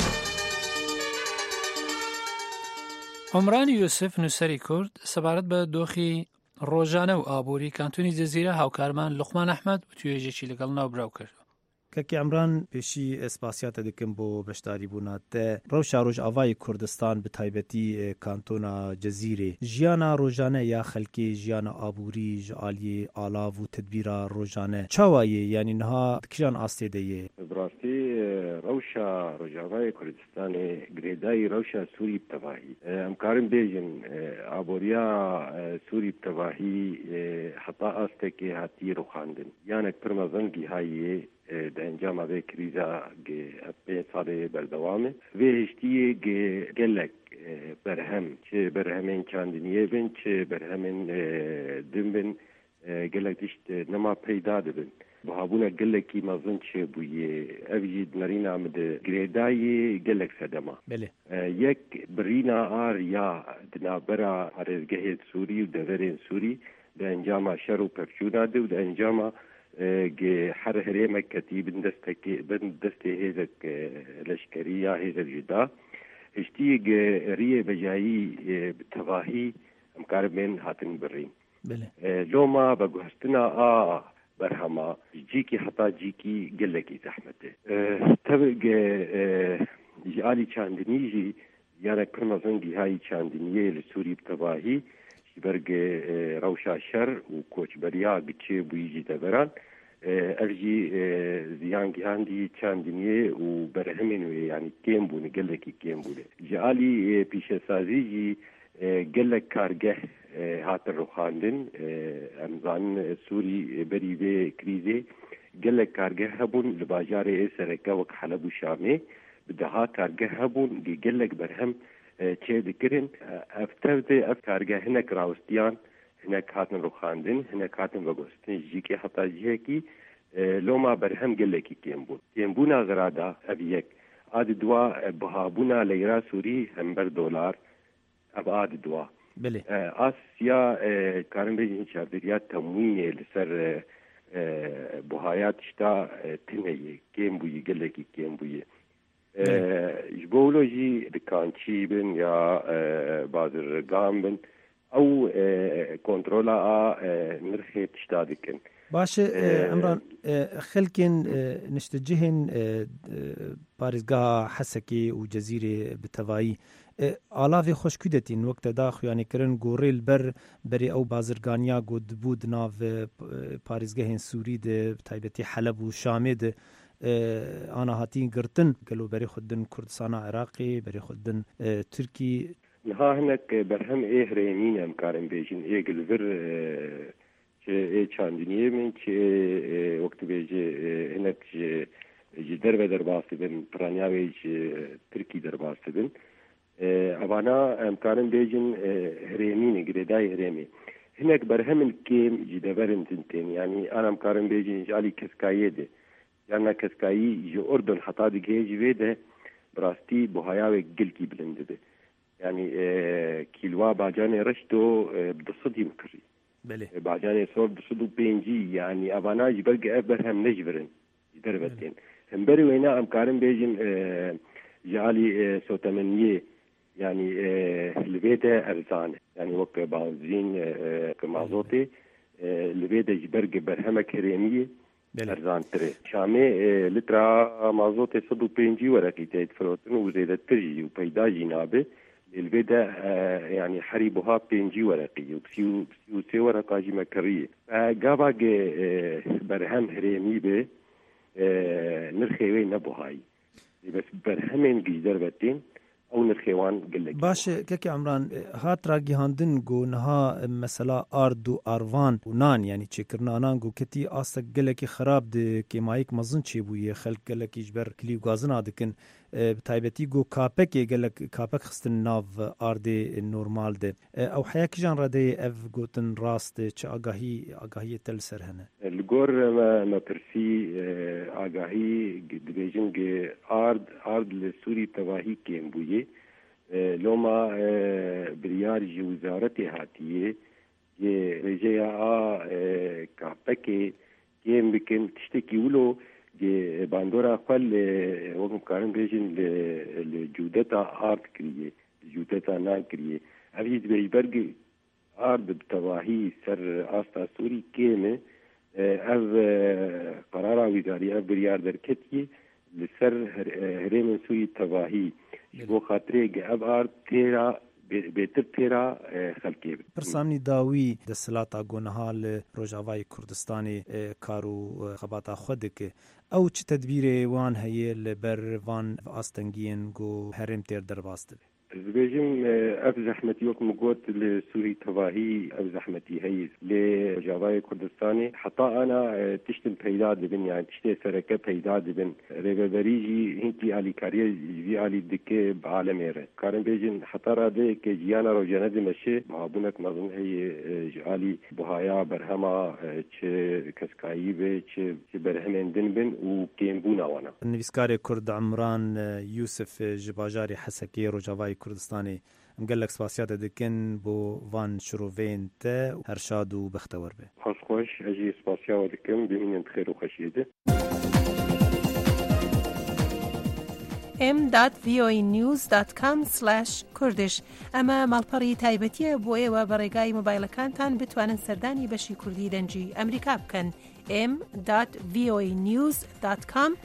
عمرانی یوسف نووسەری کورد سەبارەت بە دۆخی ڕۆژانە و ئابووری کانتۆنی جەزیرە هاوکارمان لوقمان ئەحمەد و توێژێکی لەگەڵ ناوبراو کرد. کەکی ئەمران پێشی ئەسپاسیاتە دەکەم بۆ بەشداری بووناتە ڕەوشا ڕۆژئاوای کوردستان بە تایبەتی کانتۆنا جەزیرێ ژیانە ڕۆژانە یا خەلکی ژیانە ئابووری ژعالی ئالاو و تدبیرە ڕۆژانە چاوایە یعنی نها کیان ئاستێ دەیە بڕاستی ڕەوشا ڕۆژئاوای کوردستانی گرێدایی ڕەوشا سووری بتەواهی ئەمکارم بێژن ئابۆریا سووری بتەواهی حتا ئاستێکی هاتی ڕوخاندن یانێک پرمەزەنگی هاییە د انجام به کریزا به سال بردوامه و هشتی گلک برهم چه برهمین چندینیه بین چه برهمین دم بین گلک دیشت نما پیدا دبن بهابونا گلکی مازن چه بویه اوجید نرینا آمده گریدای گلک سدما بله یک برینا آر یا دنابرا عرضگه سوری و دورین سوری د انجام شر و پفچونا دو د انجام هر هريمة كتيب بندستي هيزك لشكرية هيزك جدا اشتيق ريه بجايي بتواهي مقارب من هاتن برين لوما بقوهستنا برهما جيكي حتى جيكي قلكي زحمته تبق جالي چاندنيجي يعني كرمزنجي هاي چاندنية لسوري بتواهي برگ روشا شر و کوچبریا گچه بویجی دبران ارجي زيان جهاندي چاندنيه وبرهمن يعني كيم بون قالك كيم بون جالي بيش سازي قال لك كارجه هات الروخاندن امزان سوري بري به كريزي قال لك كارجه هبون لباجاري سركا وك حلب وشامي بدها كارجه هبون قال لك برهم چه ذكرن افترده كارجه هناك راوستيان هناك هاتن روخاندن هناك هاتن بغوستن جيكي حتى جيكي لو ما برهم قال لك كيمبونا غرادا ابيك اد دوا بهابونا ليرا سوري همبر دولار ابعاد دوا بله اسيا كارن بيجي شادريات تمويه لسر بهايات شتا تنهي كيمبوي قال لك كيمبوي جبولوجي دكانشي بن يا بازر غامبن او كنترولا نرخي تشتادكن باش عمران خلكن نشتجهن بارزگاه حسكي وجزيرة بتوائي آلاوی خوش کودتین وقت داخل یعنی کرن گوریل بری او بازرگانیا گود بود ناو پارزگاه سوری ده تایبتی حلب و شامه ده آنا هاتین گرتن گلو بری خودن کردستان عراقی بری خودن ترکی نها هناك برهم هريمين امكارن بيجين قلبر چاندنيه من وقت بيجي هناك دربه درباستي بن برانياوي تركي درباستي بن ابانا امكارن بيجين هريمين غريداي هريمي هناك برهم الكيم جدبرن تنتين يعني انا امكارن بيجين جالي كسكايده يعني كسكاي جو اردن حتى دي جي ده براستي بوهاياوي قلكي بلندده يعني كيلوا باجاني رشتو بدصدي مكري بله باجاني صور بصدو بينجي يعني اباناج بلقى ابرهم نجبرن دربتين همبري وينا امكارن بيجن جالي سوتمنيه يعني لبيته ارزان يعني وك بنزين كمازوتي لبيته جبرق برهمه كريميه ارزان تري شامي لترا مازوتي صدو بينجي ورقيته فروتن وزيدت ترجي وبيدا جنابه البدا يعني حريبها بينجي ورقي وبسيو سي ورقه جي مكريه قابا برهم هريمي به نرخي وين نبوهاي بس برهمين دربتين او نرخيوان قلك باش كيكي عمران هات راجي هاندن جو نها مثلا اردو اروان ونان يعني تشكرنا نان جو كتي اسك قلك خراب د كيمايك مزن تشي بو خلق قلك يجبر كليو غازنا دكن بتايبتي جو كابك قالك كابك خستن ناف اردي نورمال ده او حياك جان ردي اف جوتن راست تش اغاهي تل سر هنا الجور ما برسي اغاهي دبيجن ارد لسوري تواهي كيمبويه لوما بريار جي وزارتي هاتيه رجاء كابك كيم بكن تشتكي ولو باندورا قل وقم كارن بيجن لجودتا آرد كريه جودتا نان كريه هذه بيبرق آرد بتواهي سر آستا سوري كيمه اف قرارا وزاري اف بريار دركتي لسر هريم سوري تواهي بو خاطري اف آرد تيرا بهتر تیرا خلکی پرسامنی داوی د سلاطا گونهال روجاوای کردستانی کارو خباتا خودک او چه تدبیر وان هي لبر وان استنگین گو هرم تیر درباست زبيجم اف زحمتي وقت مقوت لسوري تواهي اف زحمتي هي لجاواي كردستاني حتى انا تشتم بيداد بن يعني تشتي سركه بيداد بن ريبريجي هنتي علي كاريه في علي دكه بعالميره كارن بيجن حتى راده كجيانا روجانه دمشي معبونك مظن هي علي بهايا برهما تش كسكاي به تش برهمن دنبن وكيمبونا وانا نويسكاري كرد عمران يوسف جباجاري حسكي روجاواي كردستاني مقلك سپاسيات دكن بو وان شروفين تا هرشاد و بختور به خوش اجي سپاسيات دكن بمين خير وخشيده m.voanews.com/kurdish اما مالپەڕی تایبەتیە بۆ ئێوە بەڕێگای مۆبایلەکانتان بتوانن سەردانی بەشی کوردی دەنجی ئەمریکا بکەن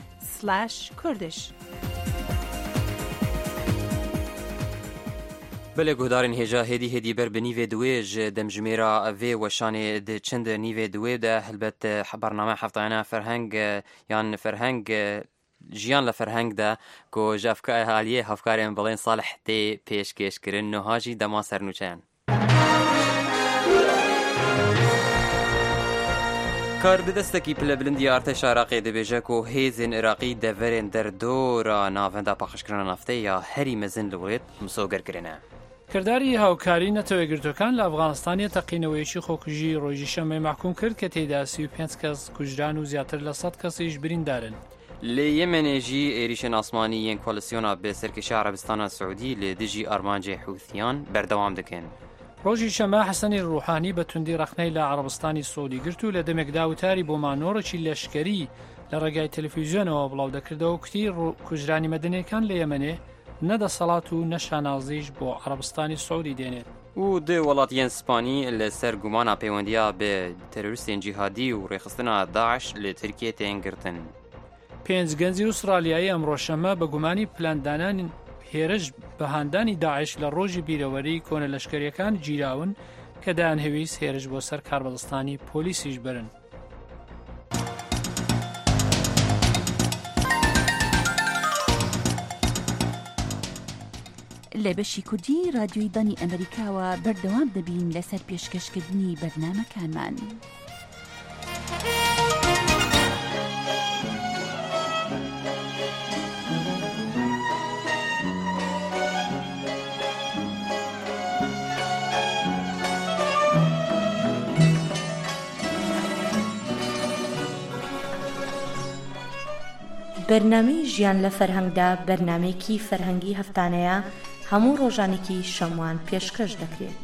m.voanews.com/kurdish بله گهدارین هجا هدی بر بنیوه دویج دم جمیرا وی وشانی ده چند نیوه دوی ده هلبت برنامه هفتانه فرهنگ یان فرهنگ جیان لفرهنگ ده کو جافکای حالیه هفکاریم بلین صالح تی پیشکش کرن نهاجی دما سرنوچان کار بدستکی پل بلندی ارتش عراقی دبیجه کو هیزن عراقی دورن در دورا ناوندا پاخشکران نفته یا هری مزن لوریت مسوگر کرنه کرداری هاوکاری نەتەوەیەگرتوەکان لە ئەفغانستانی تەقینەوەیەکی خۆکوژی ڕۆژی شەمەی محکوم کرد کە تێیدا 35 کەس کوژران و زیاتر لە 100 کەسیش بریندارن. لە یەمەنێژی عێریشە ئاسمانی یەن کۆلیسیۆنە بە سەرکەشی عەرەبستانە سعودی لە دژی ئارمانجی حوثیان بەردەوام دەکەن. ڕۆژی شەمە حەسەنی ڕوحانی بە توندی ڕەخنەی لە عەرەبستانی سعودی گرت و لە دەمێکدا وتاری بۆ مانۆڕێکی لەشکەری لە ڕێگای تەلەڤیزیۆنەوە بڵاو دەکردەوە کوتی کوژرانی مەدەنیەکان لە یەمەنێ نەدەسەڵات و نەشانازیش بۆ عەرەبستانی سعودی دێنێت. و دو وڵاتیان سپانی لەسەر گومانە پەیوەندیە بە تەرۆریستێن جیهادی و ڕێخستنە داعش لە تورکیە تێنگرتن. 5 گەنجی ئوسترالیایی ئەمڕۆشەمە بە گومانی پلاندانان هێرش بەهاندانی داعش لە ڕۆژی بیرەوەری کۆنە لەشکریەکان گیراون کە دایانهێویست هێرش بۆ سەر کاربەدەستانی پۆلیسیش برن. لە بەشی کوردی رادیۆی دانی ئەمریکاوە بەردەوام دەبین لەسەر پێشکەشکردنی بەرنامەکانمان. بەرنامەی ژیان لە فەرهەنگدا بەرنامەیەکی فەرهەنگی هەفتانەیە هەموو ڕۆژانێکی شەموان پێشکەش دەکرێت.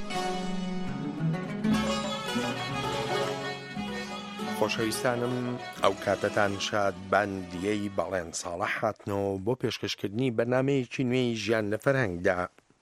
خۆشەویستانم ئەو کاتەتان شاد باندیەی بەڵێن ساڵح هاتنەوە بۆ پێشکەشکردنی بەرنامەیەکی نوێی ژیان لە فەرهەنگدا.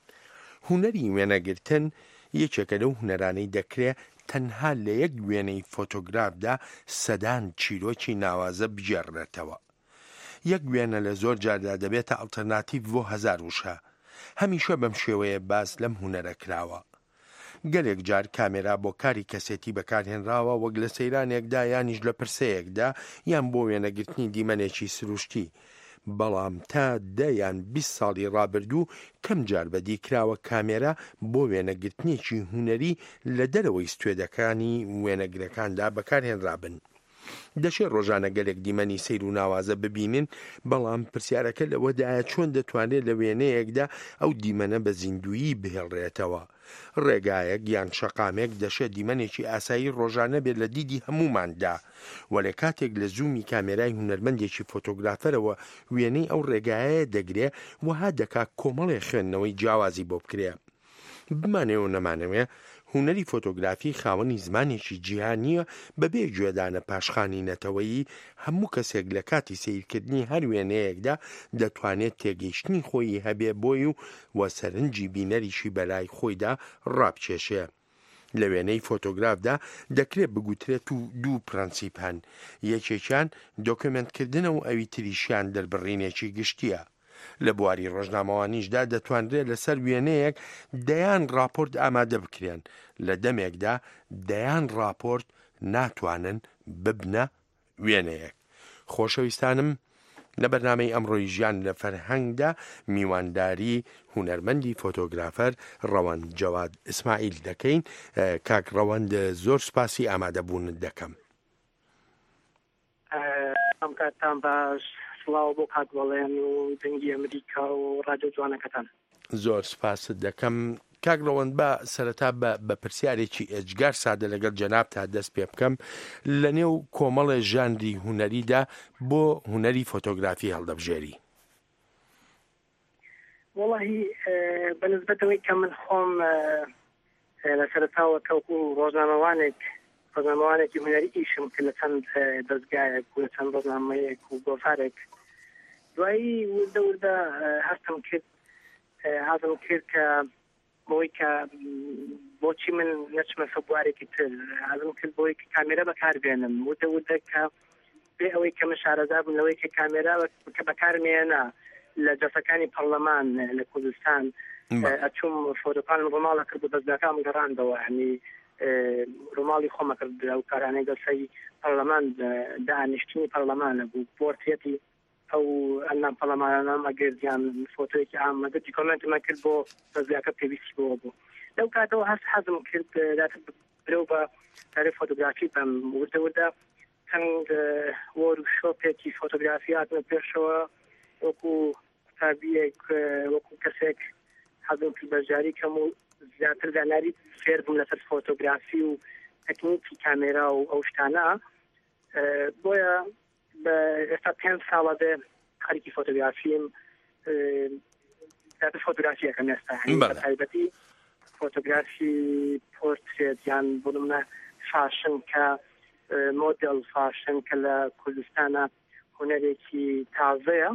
هونەری وێنەگرتن یەکێکە لەو هونەرانەی دەکرێت تەنها لە یەک وێنەی فۆتۆگرافدا سەدان چیرۆکی ناوازە بجێڕێتەوە. یەک وێنە لە زۆر جاردا دەبێتە ئەڵتەرناتیڤ بۆ 1000 وشە. هەمیشە بەم شێوەیە باس لەم هونەرە کراوە. گەلێک جار کامێرا بۆ کاری کەسێتی بەکارهێنراوە وەک لە سەیرانێکدا یانیش لە پرسەیەکدا یان بۆ وێنەگرتنی دیمەنێکی سروشتی. بەڵام تا 10 یان 20 ساڵی ڕابردوو کەم جار بەدی کراوە کامێرا بۆ وێنەگرتنێکی هونەری لە دەرەوەی ستوێدەکانی وێنەگرەکاندا بەکارهێنرابن. دەشێت ڕۆژانە گەلێک دیمەنی سیر و ناوازە ببینن، بەڵام پرسیارەکە لەوەدایە چۆن دەتوانێت لە وێنەیەکدا ئەو دیمەنە بە زیندویی بهێڵڕێتەوە. ڕێگایەک یان شەقامێک دەشێت دیمەنێکی ئاسایی ڕۆژانە بێت لە دیدی هەموماندا، وەلێ کاتێک لە زوومی کامێرای هونەرمەندێکی فۆتۆگرافەرەوە وێنەی ئەو ڕێگایە دەگرێ وەها دەکات کۆمەڵێ خوێندنەوەی جیاوازی بۆ بکرێ. بمانەوە نەمانەوێ هونەری فۆتۆگرافی خاوەنی زمانێکی جیهانیە بەبێ گوێدانە پاشخانی نەتەوەیی هەموو کەسێک لە کاتی سیرکردنی هەر وێنەیەکدا دەتوانێت تێگەیشتنی خۆی هەبێ بۆی و سەرنجی بینەریشی بەلای خۆیدا ڕابکێشێ. لە وێنەی فۆتۆگرافدا دەکرێت بگوترێت و دوو پرەنسیپان، یەکێکیان دۆکمنتکردنە و ئەوی تریشیان دەربڕینێکی گشتیە. لە بواری ڕۆژنامەوانیشدا دەتوانرێت لەسەر وێنەیەک دەیان راپۆرت ئامادە بکرێن، لە دەمێکدا دەیان راپۆرت ناتوانن ببنە وێنەیەک. خۆشەویستانم لە بەرنامەی ئەمڕۆی ژیان لە فەرهەنگدا میوانداری هونەرمەندی فۆتۆگرافەر ڕەوەند جەواد ئیسماعیل دەکەین. کاک ڕەوەند زۆر سپاسی ئامادەبوون دەکەم. ئەم کاتتان باش، سڵاو بۆ کاکوەڵێن و دەنگی ئەمریکا و ڕادیۆ جوانەکەتان. زۆر سپاست دەکەم. کاک ڕەوەند بە سەرەتا بە پرسیارێکی ئێجگار سادە لەگەڵ جەناب تا دەست پێ بکەم. لە نێو کۆمەڵە ژانری هونەریدا بۆ هونەری فۆتۆگرافی هەڵدەبژێری؟ وەڵاهی بەنسبەتەوەی کە من خۆم لە سەرەتاوە کەوکو ڕۆژنامەوانێکی هونەری ئیشم کە لە چەند دەستگایەک و لە چەند ڕۆژنامەیەک و گۆفارێک دوایی وردە وردە هەستم کرد هازم کرد کە بۆی کە بۆچی من نەچمە سەبوارێکی تر هازم کرد بۆی کە کامێرە بەکاربێنم وردە وردە کە بێ ئەوەی کە من شارەزا بوون لەوەی کە کامێرا کە بەکارمێنە لە جەسەکانی پەرلەمان لە کوردستان ئەچوم فۆتۆکانم ڕۆماڵە کرد بە دەستگاکەم گەڕاندەوە ینی ڕۆماڵی خۆمە کرد ئەو کارانەی دەسەی پەرلەمان دانیشتنی پەرلەمانە بوو پۆرتێتی ئەو ئەنام پەرلەمانە ئەگەردیان فۆتۆیەکی ئامادەتی کۆمنتمان کرد بۆ دەستگاکە پێویستی بۆ بوو لەو کاتەوە هەست حەزم کرد برەو بە کاری فۆتۆگرافی بەم وردە چەند وەرکشۆپێکی فۆتۆگرافیاتمە پێشەوە وەکو قوتابیەک وەکو کەسێک حەزم کرد بەشداری کەم و زیاتر داناری فێر بووم لەسەر فۆتۆگرافی و تەکنیکی کامێرا و ئەو شتانە بۆیە بە ئێستا 5 ساڵە بێ خەریکی فۆتۆگرافیم زیاتر فۆتۆگرافیەکەم ئێستا بە تایبەتی فۆتۆگرافی پۆرترێت یان بۆ نمونە فاشن کە مۆدل فاشن کە لە کوردستانە هونەرێکی تازەیە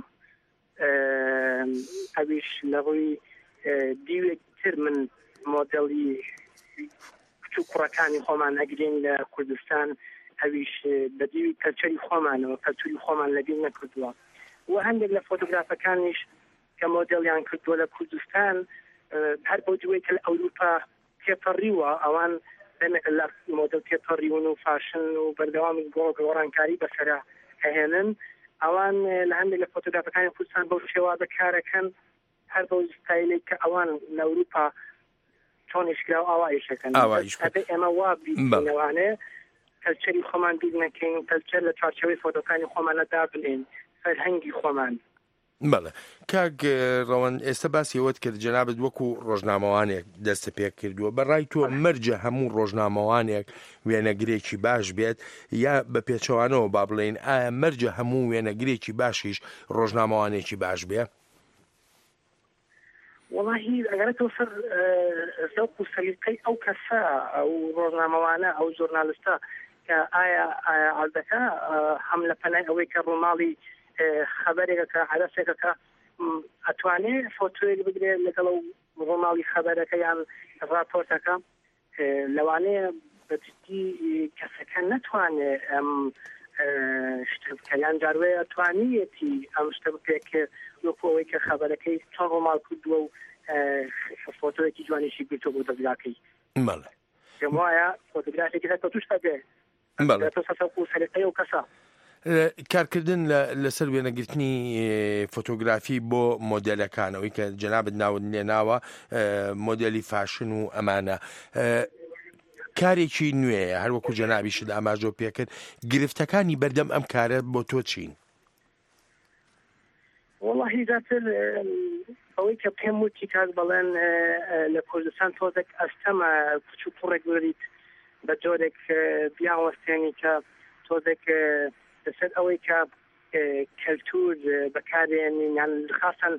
ئەویش لە ڕووی دیوێکتر من مۆدەڵی کچوو کوڕەکانی خۆمان ئەگرین لە کوردستان ئەویش بە دیوی کەلچەری خۆمانەوە کەلچوری خۆمان لەبیر نەکردووە و هەندێک لە فۆتۆگرافەکانیش کە مۆدەڵیان کردووە لە کوردستان هەر بۆ دوێ کە لە ئەوروپا تێپەڕیوە ئەوان دەمێکە لە مۆدەڵ تێپەڕیون و فاشن و بەردەوامی گۆڕانکاری بەسەرا هەهێنن ئەوان لە هەندێک لە فۆتۆگرافەکانی کوردستان بەو شێوازە کارەکەن هەر بەو ستایلێک کە ئەوان لە ئەوروپا چۆنیشکرا و ئاوایشەکەن ئەبێ ئێمە وا بیڵێنەوانێ کەلچەری خۆمان بیر نەکەین کەلچەر لە چارچەوەی فۆتۆکانی خۆمانەدا بنێن فەرهەنگی خۆمان بەڵێ کاک ڕەوەن ئێستا باسی ئەوەت کرد جەنابەت وەکو ڕۆژنامەوانێک دەستە پێ کردووە بەڕای تۆ مەرجە هەموو ڕۆژنامەوانێک وێنەگرێکی باش بێت یا بە پێچەوانەوە با بڵێن ئایا مەرجە هەموو وێنەگرێکی باشیش ڕۆژنامەوانێکی باش بێ والله ئەگەر تۆ سەر زەوق و سەلیقەی ئەو کەسە ئەو ڕۆژنامەوانە ئەو ژۆرنالیستە کە ئایا عەردەکە هەم لە پەنای ئەوەی کە ڕۆماڵی خەبەرێکە کە عەدەسێکە کە ئەتوانێت فۆتۆیەک بگرێت لەگەڵ ڕۆماڵی خەبەرەکە یان راپۆرتەکە لەوانەیە بەجددی کەسەکە نەتوانێت ئەم شتە بکەیان جاروێ ئەتوانیەتی ئەم شتە بکرێت وەکو ئەوەی کە خەبەرەکەی چۆن ڕۆماڵ کردووە و فۆتۆیەکی جوانیشی گرتووە بۆ دەستگاکەی پێم وایە فۆتۆگرافێکی هەر توش هەبێ تۆ سەسەق و سەلیقەی ئەو کەسە کارکردن لەسەر وێنەگرتنی فۆتۆگرافی بۆ مۆدلەکانەوەی کە جەنابەت ناوت لێناوە مۆدلی فاشن و ئەمانە کارێکی نوێیە هەروەکو جەنابیشت ئاماژۆ پێکرد گرفتەکانی بەردەم ئەم کارە بۆ تۆ چین والله زیاتر ئەوەی کە پێم وتی کاک بەڵێن لە کوردستان تۆزێک ئەستەمە کچ و کوڕێک بریت بە جۆرێک بیاوەستێنی کە تۆزێک لەسەر ئەوەی کە کەلتور بەکارێنین یان خاصەن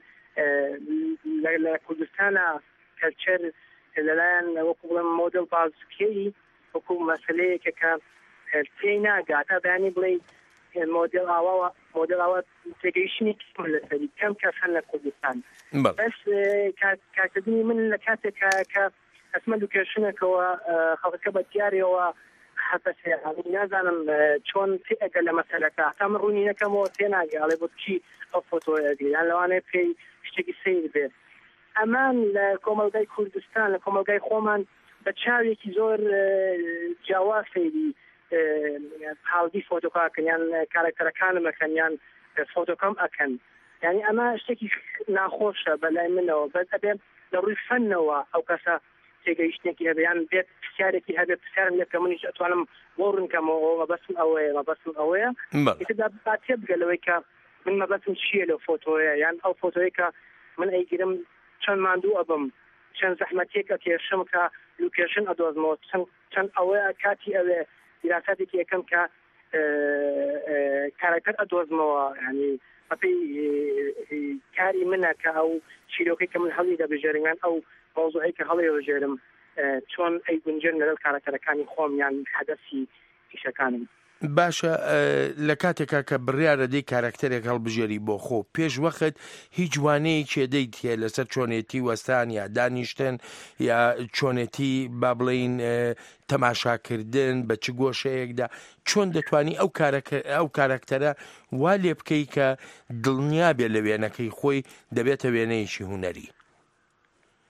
لە کوردستانە کەلچەر لەلایەن وەکو بڵێم مۆدل بازکەی وەکو مەسەلەیەکە کە پێی ناگاتە بەیانی بڵێ مۆدل ئاوا تێگەیشتنی لەسەری کەم کەسان لە کوردستان بەس کارکردنی من لە کاتێکە کە ئەسمە لوکێشنێکەوە خەڵکەکە بە دیارەوە حەسەسێ نازانم چۆن تێگە لە مەسەلەکە تا من ڕوونی نەکەمەوە تێناگەڵێ بۆ چی ئەو فۆتۆیەگری یان لەوانەیە پێی شتێکی سیر بێت ئەمان لە کۆمەلگای کوردستان لە کۆمەلگای خۆمان بە چاوێکی زۆر جیاواز سەیری حاڵگی فۆتۆکاکەن یان کارکتەرەکانم ئەکەن یان فۆتۆکەم ئەکەن یعنی ئەمە شتێکی ناخۆشە بەلای منەوە بەس ئەبێ لە ڕووی فەنەوە ئەو کەسە تێگەیشتێکی هەبێ یان بێت پرسیارێکی هەبێ پرسیارم لێ کە منیش ئەتوانم بۆ ڕوونکەمەوە مەبەستم ئەوەیە ئیتر با تێ بگەلەوەی کە من مەبەستم چییە لەو فۆتۆیە یان ئەو فۆتۆیە کە من ئەیگرم چەند ماندوو ئەبم چەند زەحمەتێکە کێشم کە لوکێشن ئەدۆزمەوە چەند ئەوەیە کاتی ئەوێ دیراساتێکی یەکەم کە کارەکەت ئەدۆزمەوە ینی بەپێی کاری منە کە ئەو چیرۆکەی کە من هەڵی دەبژێرن ئەو مۆزوعی کە هەڵی دەبژێرم چۆن ئەی گونجێن لەگەڵ کارەکەرەکانی خۆم یان حەدەسی ئیشەکانم باشە لە کاتێکا کە بڕیارە دەی کارکتەرێک هەڵبژێری بۆ خۆ پێش وەخت هیچ وانەیە کێدەیت هەیە لەسەر چۆنێتی وەستان یا دانیشتن یا چۆنێتی با بڵین تەماشاکردن بە چ گۆشەیەکدا چۆن دەتوانی ئەو کارکتەرە وا لێ بکەی کە دڵنیا بێ لە وێنەکەی خۆی دەبێتە وێنەیەکی هونەری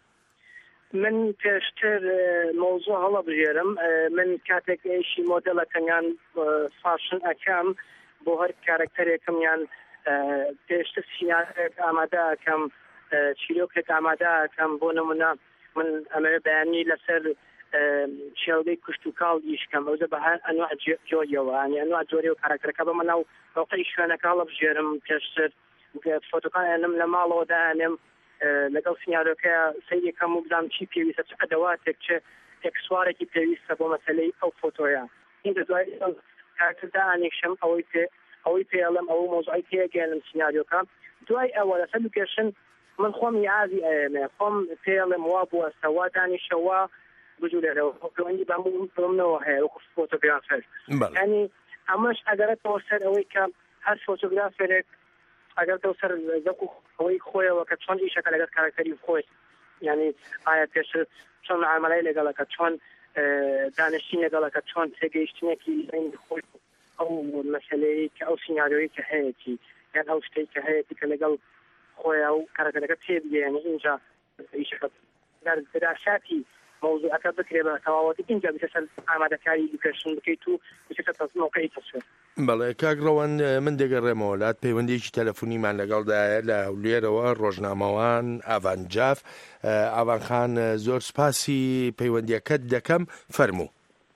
من پێشتر مۆزوع هەڵەبژێرم من کاتێک ئێشی مۆدەڵەکەیان فاشن ئەەکەم بۆ هەر کارکتەرێکم یان پێشتر سینارێک ئامادەکەم چیرۆکێک ئامادەکەم بۆ نمونە من ئەمە بەیانی لەسەر شێوەی کوشت و کاڵ دیشکەم ئەوزە بە هەر ئەنواع جۆریەوە ینی ئەنواع جۆری و کارکتەرەکە بە مناو ڕۆقەی شوێنەکە هەڵەبژێرم پێشتر فۆتۆکانم لە ماڵەوە دانێم لەگەڵ سنیارۆکە سەیەکەم و بزانم چی پێویستە چ ئەدەواتێک چه تێکسوارێکی پێویستە بۆ مەسەلەی ئەو فۆتۆیە اینجا دوای کارتدا ئانیشم ئەوەی پێڵم ئەو مۆزوعی پێگەێنم سنیارۆکە دوای ئەوە لەسەر لوکێشن من خۆم یازی ئەمێ خۆم پێڵم وا بووەستەوا دانیشەوە بجوولێرەوەی بەمنەوە هەیە وەکو فۆتۆگرافەر ینی ئەمەش ئەگەرێتەوە سەر ئەوەی کە هەر فۆتۆگرافێک ئەگەر دە سەر زەکو ئەوەی خۆیەوە کە چۆن ئیشەکە لەگەر کارکتەری خۆی ینی ئایا پێشتر چۆن معاملەی لەگەڵەکە چۆن دانیشتین لەگەڵەکە چۆن تێگەیشتنێکی خۆی ئەو مەسەلەیە کە ئەو سیناریۆیی کە هەیەی یان ئەو شتەی کە هەیەی کە لەگەڵ خۆیە و کارەکەەکە تێبگەێنی اینجا ئیشەکە دراشاتی مۆزوعەکە بکرێ بە تەواوەتی اینجا بکەسەر ئامادەکاری لوکێشن بکەیت و بچێتە موقعی تەسویر. بەڵێ کاکڕەوەن من دەگەڕێمەوە لات پەیوەندێکی تەلەفۆنیمان لەگەڵدایە لە هەولێرەوە ڕۆژنامەوان ئاڤان جاف. ئاڤان خان زۆر سپاسی پەیوەندیەکەت دەکەم فەرموو.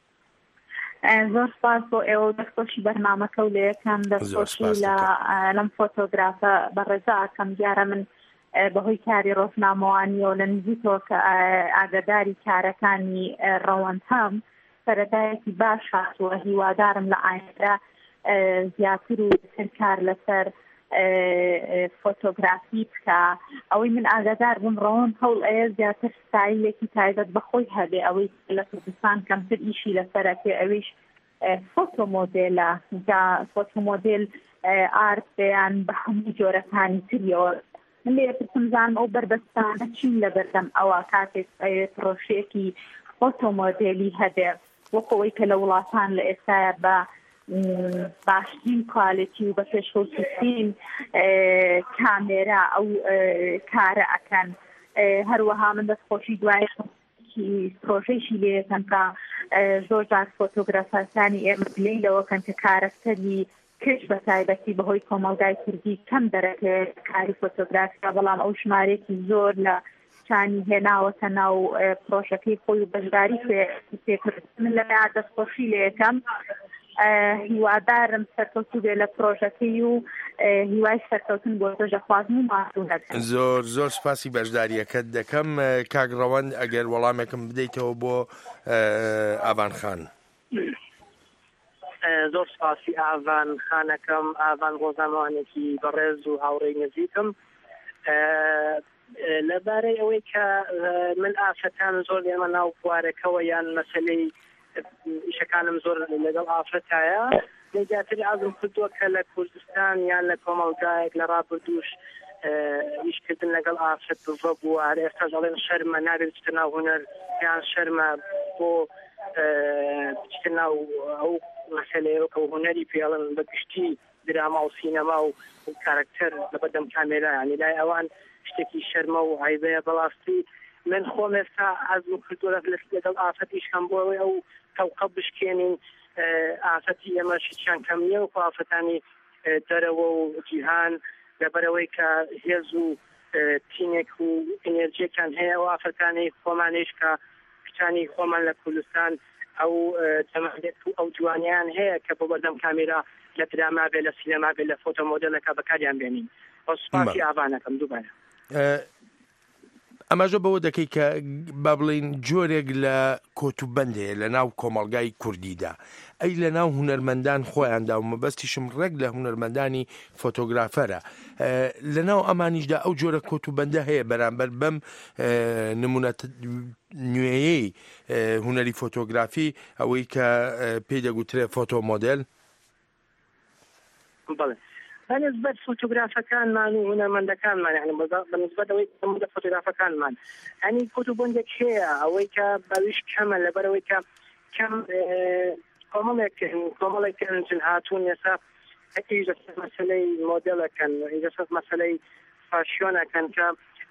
زۆر سپاس بۆ ئێوە دەستخۆشی بەرنامەکە و لە یەکەم دەستخۆشی لەم فۆتۆگرافە بەڕێزاکەم دیارە من بەهۆی کاری ڕۆژنامەوانیە و لە نزیکەوە کە ئاگاداری کارەکانی ڕەوەند هەم سەرەتایەکی باش هاتووە هیوادارم لە ئایندا زیاتر و کار لەسەر فۆتۆگرافی بکە ئەوەی من ئاگادار بووم ڕەوەند هەوڵ ئەیە زیاتر ستایلێکی تایبەت بەخۆی هەبێ ئەوەی لە کوردستان کەمتر ئیشی لەسەرەکێ ئەویش فۆتۆ مۆدێلە فۆتۆ مۆدێل ئارت بەیان بە هەموو جۆرەکانی تریەوە من لێ پرسمزانم ئەو بربەستانە چین لە بەردەم ئەوە کاتێک پرۆژەیەکی فۆتۆ مۆدێلی هەبێ وەکەوەی کە لە وڵاتان لە ئێستاە بە باشترین کوالیتی و بە پێشکەوتترین کامێرا ئەو کارە ئەکەن هەروەها من دەستخۆشی دوای پرۆژەیشی لێکەن کە زۆر جار فۆتۆگرافەکانی ئێمە لەوەکەن کە کارەکتەری کش بە تایبەتی بەهۆی کۆمەلگای کوردی کەم دەرەکێت کاری فۆتۆگرافیا بەڵام ئەو ژمارێکی زۆر لە چانی هێناوەتە ناو پرۆژەکەی خۆی و بەشداری پێکرد من لە دەستخۆشی لە یەکەم هیوادارم سەرکەوتوو بێ لە پرۆژەکەی و هیوای سەرکەوتن بۆ تۆژە خوازن و ماسوو دەکەم. زۆر سپاسی بەشداریەکەت دەکەم کاگڕەوەند ئەگەر وەڵامێکم بدەیتەوە بۆ ئاڤان خان. زۆر سپاسی ئاڤان خانەکەم ئاڤان ڕۆژنامەوانێکی بەڕێز و هاوڕێی نزیکم لەبارەی ئەوەی کە من ئافرەتان زۆر لێمە ناو بوارەکەەوە یان مەسەلەی ئیشەکانم زۆر لەگەڵ ئافرەتایە لەجاتر ئازم کردووە کە لە کوردستان یان لە کۆمەلگایەک لە ڕابردووش ئیشکردن لەگەڵ ئافرەت بڤە بووە هەر ئێستا دەڵێن شەرمە نابێت بچتە ناو هونەر یان شەرمە بۆ بچتە ناو ئەو مەسەلەیەوە کە هونەری پێڵن بە گشتی دراما و سینەما و کارکتەر لە بەردەم کامێرا ینی لای ئەوان شتێکی شەرمە و عیبەیە بەڵاستی من خۆم ئێستا ئازم کردووە لەگەڵ ئافرەتیشکەم بۆ ئەوەی ئەو تەوقە بشکێنین ئافرەتی ئێمە شتیان کەم نییە و ئافرەتانی دەرەوە و جیهان لەبەرەوەی کە هێز و تینێک و ئێنێرجیەکان هەیە و ئافرەتانی خۆمانیش کە کچانی خۆمان لە کوردستان ئەو دەمەندێت و ئەو جوانیان هەیە کە بۆ بەردەم کامێرا لە دراما بێ لە سینەما بێ لە فۆتۆ مۆدێلەکە بەکاریان بێنین بۆ سوپاسی ئاڤانەکەم دووبارە. ئەمەژە بەوە دەکەی کە با بڵین جۆرێک لە کۆتوبەندەیە لە ناو کۆمەڵگای کوردیدا ئەی لە ناو هونەرمەندان خۆیاندا و مەبەستیشم ڕێک لە هونەرمەندانی فۆتۆگرافەرە لە ناو ئەمانیشدا ئەو جۆرە کۆتوبەندە هەیە بەرامبەر بەم نمونە نوێیەی هونەری فۆتۆگرافی ئەوەی کە پێی دەگوترێت فۆتۆ مۆدێل. بەنسبەت فۆتۆگرافەکانمان و هونەرمەندەکانمان یعنی بەنسبەت ئەوەی هەموو فۆتۆگرافەکانمان ینی کۆتوبەندێک هەیە ئەوەی کە بەویش کەمە لەبەرەوەی کە کەم کۆمەڵێکن چن هاتوون ێستا ئەکیش لەسەر مەسەلەی مۆدێلەکەن لەسەر مەسەلەی فاشیۆنەکەن کە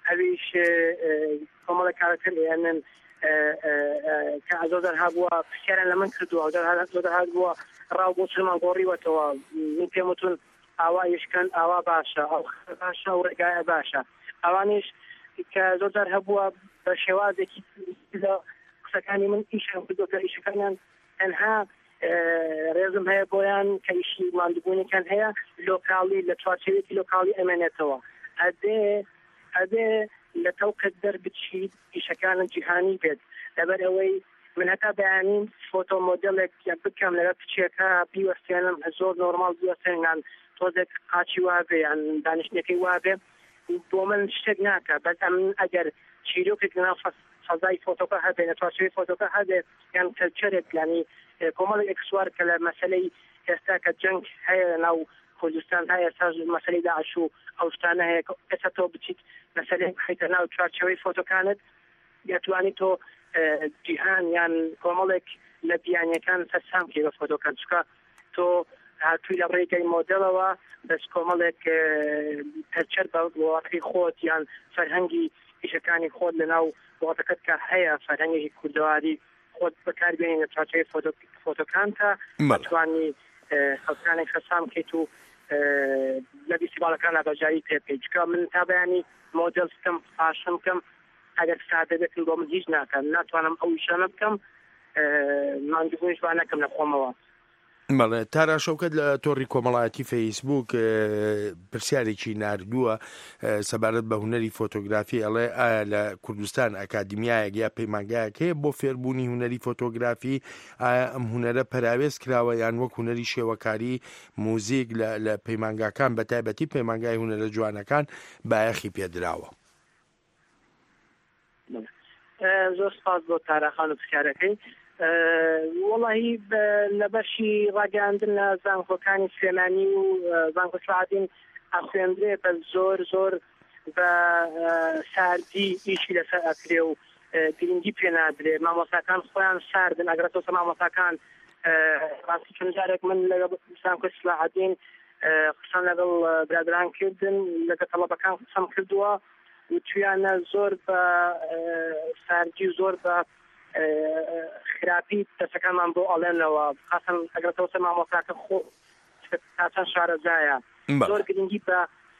ئەویش کۆمەڵە کارەکەن یانن کە زۆر هابووە پرسیاران لە من کردووە زۆر هاتبووە ڕاو بۆ چمان گۆڕیوەتەوە من پێم وتون ئاوا یشکەن ئاوا باشە ئەو باشە و ڕێگایە باشە ئەوانش کە زۆر هەبووە بە شێوازێکی لە قسەکانی من ئیشان کردوکە ئیشەکانیان تەنها ڕێزم هەیە بۆیان کە ئیشی ماندووبوونیەکان هەیە لۆکاڵی لە چوارچێوێتی لۆکاڵی ئەمێنێتەوە ئەدێ لە تەوکت دەربچیت ئیشەکانە جیهانی بێت لەبەر ئەوەی من هەتا بەیانین فۆتۆ مۆدلێک بکەم لەگە پچێکە بیوەستێنم زۆر نۆرمال بیوەستێنان تۆزێک قاچی وابێ یان دانیشتەکەی وابێ بۆ من شتێک ناکە بەس ئەم ئەگەر چیرۆکێک لەناو فەزای فۆتۆکە هەبێ لە چوارچێوەی فۆتۆکە هەبێ یان کەلچەرێک ینی کۆمەڵی ئەکسوار کە لە مەسەلەی ئێستا کە جەنگ هەیە لەناو کوردستان هەیە ئێستا مەسەلەی داعش و ئەو شتانە هەیە ئێستا تۆ بچیت مەسەلەی بخەیتە ناو چوارچێوەی فۆتۆکانت دەتوانیت تۆ جیهان یان کۆمەڵێک لە بیانیەکان سەرسام کێ بە فۆتۆکان چکە تۆ هاتووی لە ڕێگەی مۆدلەوە بەس کۆمەڵێک کەلچەر بە وڵاتی خۆت یان فەرهەنگی ئیشەکانی خۆت لەناو وڵاتەکەت کە هەیە فەرهەنگێکی کوردەواری خۆت بەکاربێنی لە چوارچێوەی فۆتۆکان تا بتوانی خەڵکانێک سەرسام کەیت و لە فیستیڤالەکان ئابەجایی پێ بکەیت چکە من تا بەیانی مۆدل بکەم فاشن بکەم ئەگەر سادە بێتن بۆ من هیچ ناکەم ناتوانم ئەو شانە بکەم ماندووبوونیش وا نەکەم لە خۆمەوە. بەڵێ تارا شەوکەت لە تۆڕی کۆمەڵایەتی فەیسبوک پرسیارێکی ناردووە سەبارەت بە هونەری فۆتۆگرافی ئەڵێ ئایا لە کوردستان ئەکادمیایەک یا پەیمانگایەک هەیە بۆ فێربوونی هونەری فۆتۆگرافی ئایا ئەم هونەرە پەراوێز کراوە یان وەک هونەری شێوەکاری موزیک لە پەیمانگاکان بە تایبەتی پەیمانگای هونەرە جوانەکان بایەخی پێدراوە. زۆر سپاس بۆ تاراخان و پرسیارەکەی وڵی لە بەشی ڕاگەاندن لە زانکۆکانی سلێمانی و زانکۆ سعادین ئەخوێندرێ بە زۆر بە ساردی ئیشی لەسەر ئەکرێ و گرنگی پێ نادرێ مامۆستاکان خۆیان ساردن ئەگرێتەوە مامۆستاکان ڕاستی چون جارێک من لەگەڵ زانکۆ سعادین قسەم لەگەڵ برادران کردن لەگەڵ تەڵەبەکان قسەم کردووە و تویانە زۆر بە ساردی زۆر بە خراپی دەستەکانمان بۆ ئەڵێنەوە خاصن ئەگرێتەوە سەر مامۆستاکە خۆ چەند شارەزایە زۆر گرنگی بە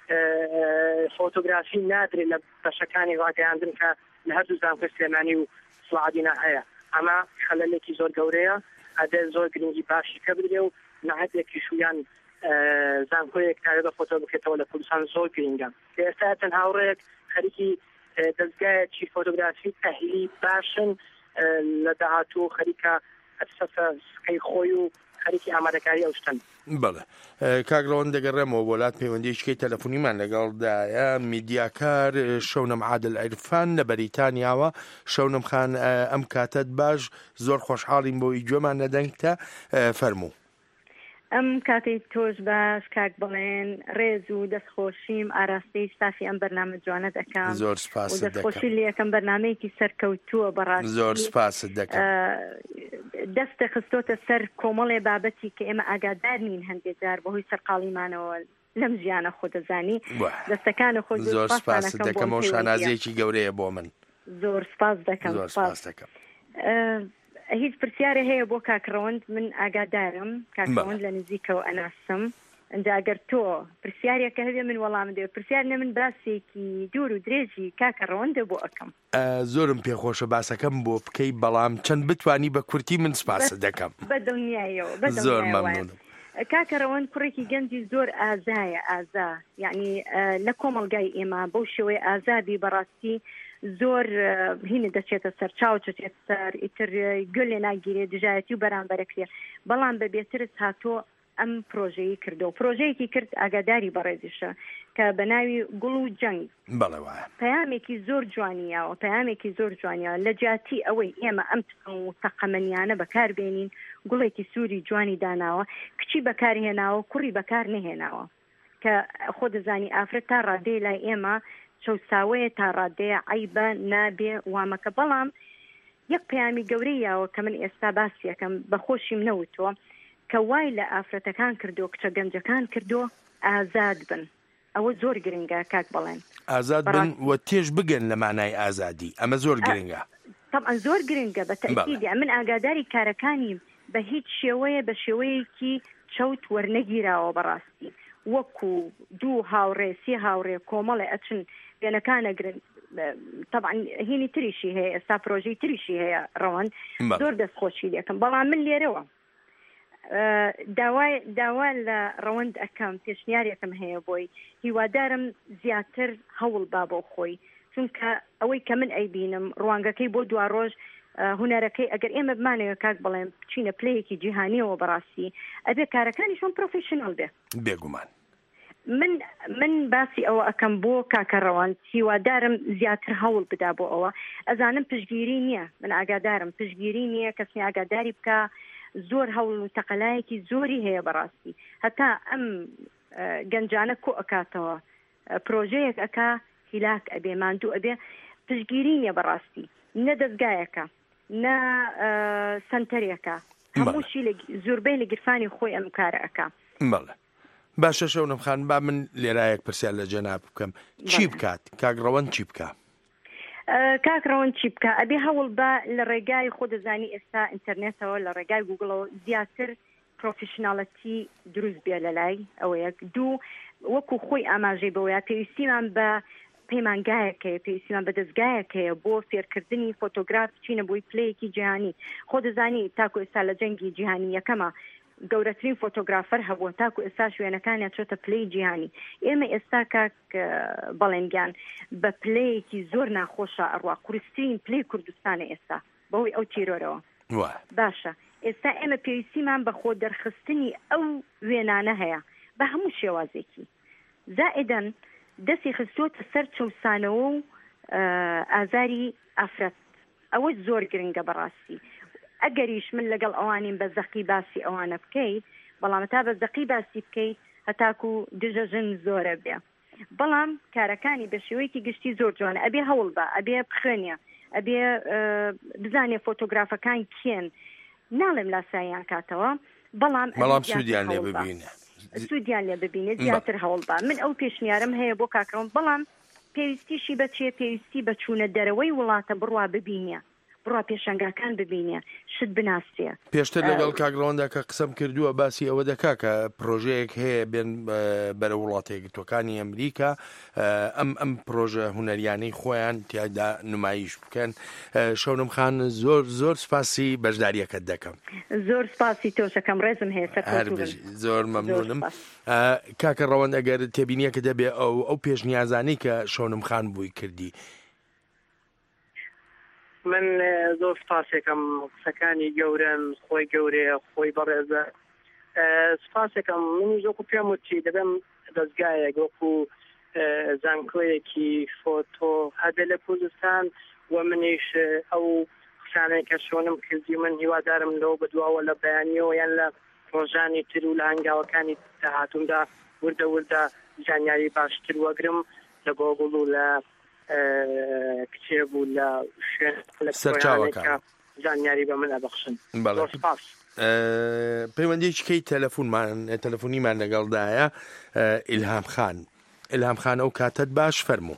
فۆتۆگرافی نادرێت لە بەشەکانی ڕاگەیاندن کە لە هەردوو زانکۆی سلێمانی و سڵعادینە هەیە ئەمە خەلەلێکی زۆر گەورەیە ئەدێ زۆر گرنگی باشی کە بدرێ و نەهەتێکی شویان زانکۆیەک کارە بە فۆتۆ بکرێتەوە لە کوردستان زۆر گرنگە ئێستا چەند هاوڕێک خەریکی دەستگایەکی فۆتۆگرافی ئەهلی باشن لە داهاتوو خەریکە سکەی خۆی و خەریکی ئامادەکاری ئەو شتن. بەڵێ کاگڕەوەن دەگەڕێمەوە وڵات پەیوەندیشکەی تەلەفۆنیمان لەگەڵدایە میدیاکار شەونم عادل عیرفان لە بەریتانیاوە. شەونم خان ئەم کاتت باش زۆر خۆشحاڵین بۆی گوێمان نەدەنگتە فەرموو. ئەم کاتی تۆش باش کاک بڵێن ڕێز و دەستخۆشیم ئاراستەی سافی ئەم بەرنامە جوانە دەکەم زۆر سپاس دەکەم دەستخۆشی لە یەکەم بەرنامەیەکی سەرکەوتووە بەڕاستی زۆر سپاست دەکەم دەستە خستۆتە سەر کۆمەڵێ بابەتی کە ئێمە ئاگادار نین هەندێک جار بەهۆی سەرقاڵیمانەوە لەم ژیانە خۆ دەزانی دەستەکانە خۆ زۆر سپاست دەکەم و شانازیەکی گەورەیە بۆ من زۆر سپاس دەکەم زۆر سپاس دەکەم. هیچ پرسیارە هەیە بۆ کاکڕەوەند من ئاگادارم کاکڕەوەند لە نزیکەوە ئەناسم ئەنجاگەر تۆ پرسیارێکە هەبێ من وەڵام دێ پرسیار نە من باسێکی دوور و درێژی کاکڕەوەندە بۆ ئەەکەم زۆرم پێخۆشە باسەکەم بۆ بکەی بەڵام چەند بتوانی بە کورتی من سپاسە دەکەم بەدڵنیایەوە زۆر مەمنونم. کاکەڕەوەند کوڕێکی گەنجی زۆر ئازایە ئازا یعنی لە کۆمەڵگای ئێمە بەو شێوەی ئازادی بەڕاستی زۆر هینە دەچێتە سەر چاو چێت سەر ئیتر گوێ لێ ناگیرێت دژایەتی و بەرامبەرەکرێ بەڵام بە بێترس هاتۆ ئەم پرۆژەیە کردو و پرۆژەیەکی کرد ئاگاداری بەڕێزیشە کە بە ناوی گوڵ و جەنگ پەیامێکی زۆر جوانیەوە پەیامێکی زۆر جوانیەوە لە جیاتی ئەوەی ئێمە ئەم و تەقەمەنیانە بەکاربێنین گوڵێکی سووری جوانی داناوە کچی بەکارهێناوە کوڕی بەکار نهێناوە کە خۆ دەزانی ئافرەت تا ڕادەیە لای ئێمە شەوساوەیە تا ڕادەیە عیبە نابێ وامەکە بەڵام یەک پەیامی گەورەیەوە کە من ئێستا باسیەکەم بەخۆشیم نەوتووە کە وای لە ئافرەتەکان کردو کچە گەنجەکان کردو ئازاد بن ئەوە زۆر گرنگە کاک بەڵێن ئازاد بن و تێش بگەن لە مانای ئازادی ئەمە زۆر گرنگە طبعا زۆر گرنگە بە تەکیدی من ئاگاداری کارەکانی بە هیچ شێوەیە بە شێوەیەکی چەوت وەرنەگیراوە بەڕاستی وەکو دوو هاوڕێ سێ هاوڕێ کۆمەڵێ ئەچن وێنەکانەگرن طبعا هینی تریشی هەیە ئێستا پرۆژەی تریشی هەیە ڕەوەند زۆر دەستخۆشی لێکم بەڵام من لێرەوە داوا لە ڕەوەند ئەەکەم پێشنیارێکم هەیە بۆی هیوادارم زیاتر هەوڵ با بۆ خۆی چونکە ئەوەی کە من ئەیبینم ڕوانگەکەی بۆ دوا ڕۆژ هوەرەکەی ئەگەر ئێمە بمانەوە کاک بڵێم بچینە پلەیەکی جیهانیەوە بەڕاستی ئەبێ کارەکانی شۆن پرۆفیشنەڵ بێ بێگومان من باسی ئەوە ئەەکەم بۆ کاکەڕەوەند هیوادارم زیاتر هەوڵ بدا بۆ ئەوە ئەزانم پشگیری نییە من ئاگادارم پشگیری نییە کەسنی ئاگاداری بکە زۆر هەوڵ و تەقەلایەکی زۆری هەیە بەڕاستی هەتا ئەم گەنجانە کۆ ئەکاتەوە پرۆژەیەک ئەکا هیلاک ئەبێ ماندوو ئەبێ پشگیری نییە بەڕاستی نە دەستگایەکە نە سنتەرێکە هەمووشی زۆربەی لە گرفانی خۆی ئەم کارە ئەکا بەڵێ باشە شەونم خان با من لێرایەک پرسیار لە جەناب بکەم چی بکات کاکڕەوەند چی بکە کاکڕەوەند چی بکە ئەبێ هەوڵ بە لە ڕێگای خۆ دەزانی ئێستا ئینتەرنێتەوە لە ڕێگای گوگڵەوە زیاتر پرۆفیشناڵەتی دروست بێ لە لای ئەوەیەک دوو وەکو خۆی ئاماژەی بەوەیە پێویستیمان بە پەیمانگایەکەیە پێویستیمان بە دەستگایەکەیە بۆ فێرکردنی فۆتۆگراف چینە بۆی پلەیەکی جیهانی خۆ دەزانی تاکو ئێستا لە جەنگی جیهانی یەکەمە گەورەترین فۆتۆگرافەر هەبووە تاکو ئێستا شوێنەکانیان چۆتە پلەی جیهانی ئێمە ئێستا کاک بەڵێنگیان بە پلەیەکی زۆر ناخۆشە ئەڕوا قورسترین پلەی کوردستانە ئێستا بەوەی ئەو تیرۆرەوە باشە ئێستا ئێمە پێویستیمان بە خۆ دەرخستنی ئەو وێنانە هەیە بە هەموو شێوازێکی زائدەن دەستی خستۆتە سەر چەوسانەوە و ئازاری ئافرەت ئەوە زۆر گرنگە بەڕاستی ئەگەریش من لەگەڵ ئەوانین بە زەقی باسی ئەوانە بکەیت بەڵام تا بە زەقی باسی بکەیت هەتاکو دژەژن زۆرە بێ بەڵام کارەکانی بە شێوەیەکی گشتی زۆر جوانە ئەبێ هەوڵ بە ئەبێ بخوێنێ ئەبێ بزانێ فۆتۆگرافەکان کێن ناڵێم لاساییان کاتەوە بەڵام سوودیان لێ ببینێ سوودیان لێ ببینێت زیاتر هەوڵ بە من ئەو پێشنیارم هەیە بۆ کاکەوم بەڵام پێویستیشی بەچێ پێویستی بە چوونە دەرەوەی وڵاتە بڕوا ببینێ بڕوا پێشەنگاکان ببینێ شت بناسیێ پێشتر لەگەڵ کاگڕەوەندا کە قسەم کردووە باسی ئەوە دەکا کە پرۆژەیەک هەیە بێن بەرە وڵاتەیە تۆکانی ئەمریکا ئەم پرۆژە هوەریانەی خۆیان تیادا نمایش بکەن شەونم خان زۆر سپاسی بەشداریەکەت دەکەم زۆر سپاسی تۆشەکەم ڕێزم هەیە زۆر مەمنونم کاکە ڕەوەند ئەگەر تێبینیە کە دەبێ ئەو پێشنیازانی کە شەونم خان بووی کردی من زۆر سپاسێکم قسەکانی گەورن خۆی گەورەیە خۆی بەڕێزە سپاسێکم منی زۆکو پێم وتی دەبێم دەستگایەک وەکو زانکۆیەکی فۆتۆ هەبێ لە کوردستان و منیش ئەو قسانەی کە شۆنم کردی من هیوادارم لەوە بەدواوە لە بەیانیەوە یان لە ڕۆژانی تر و لە هەنگاوەکانی داهاتوومدا وردە زانیاری باشتر وەگرم لە گۆگڵ و لە کتێب و لە سەرچاوەکان زانیاری بە من ئەبەخشن پەیوەندێکی کەی تەلەفۆنیمان لەگەڵدایە ئیلهام خان ئەو کاتت باش فەرموو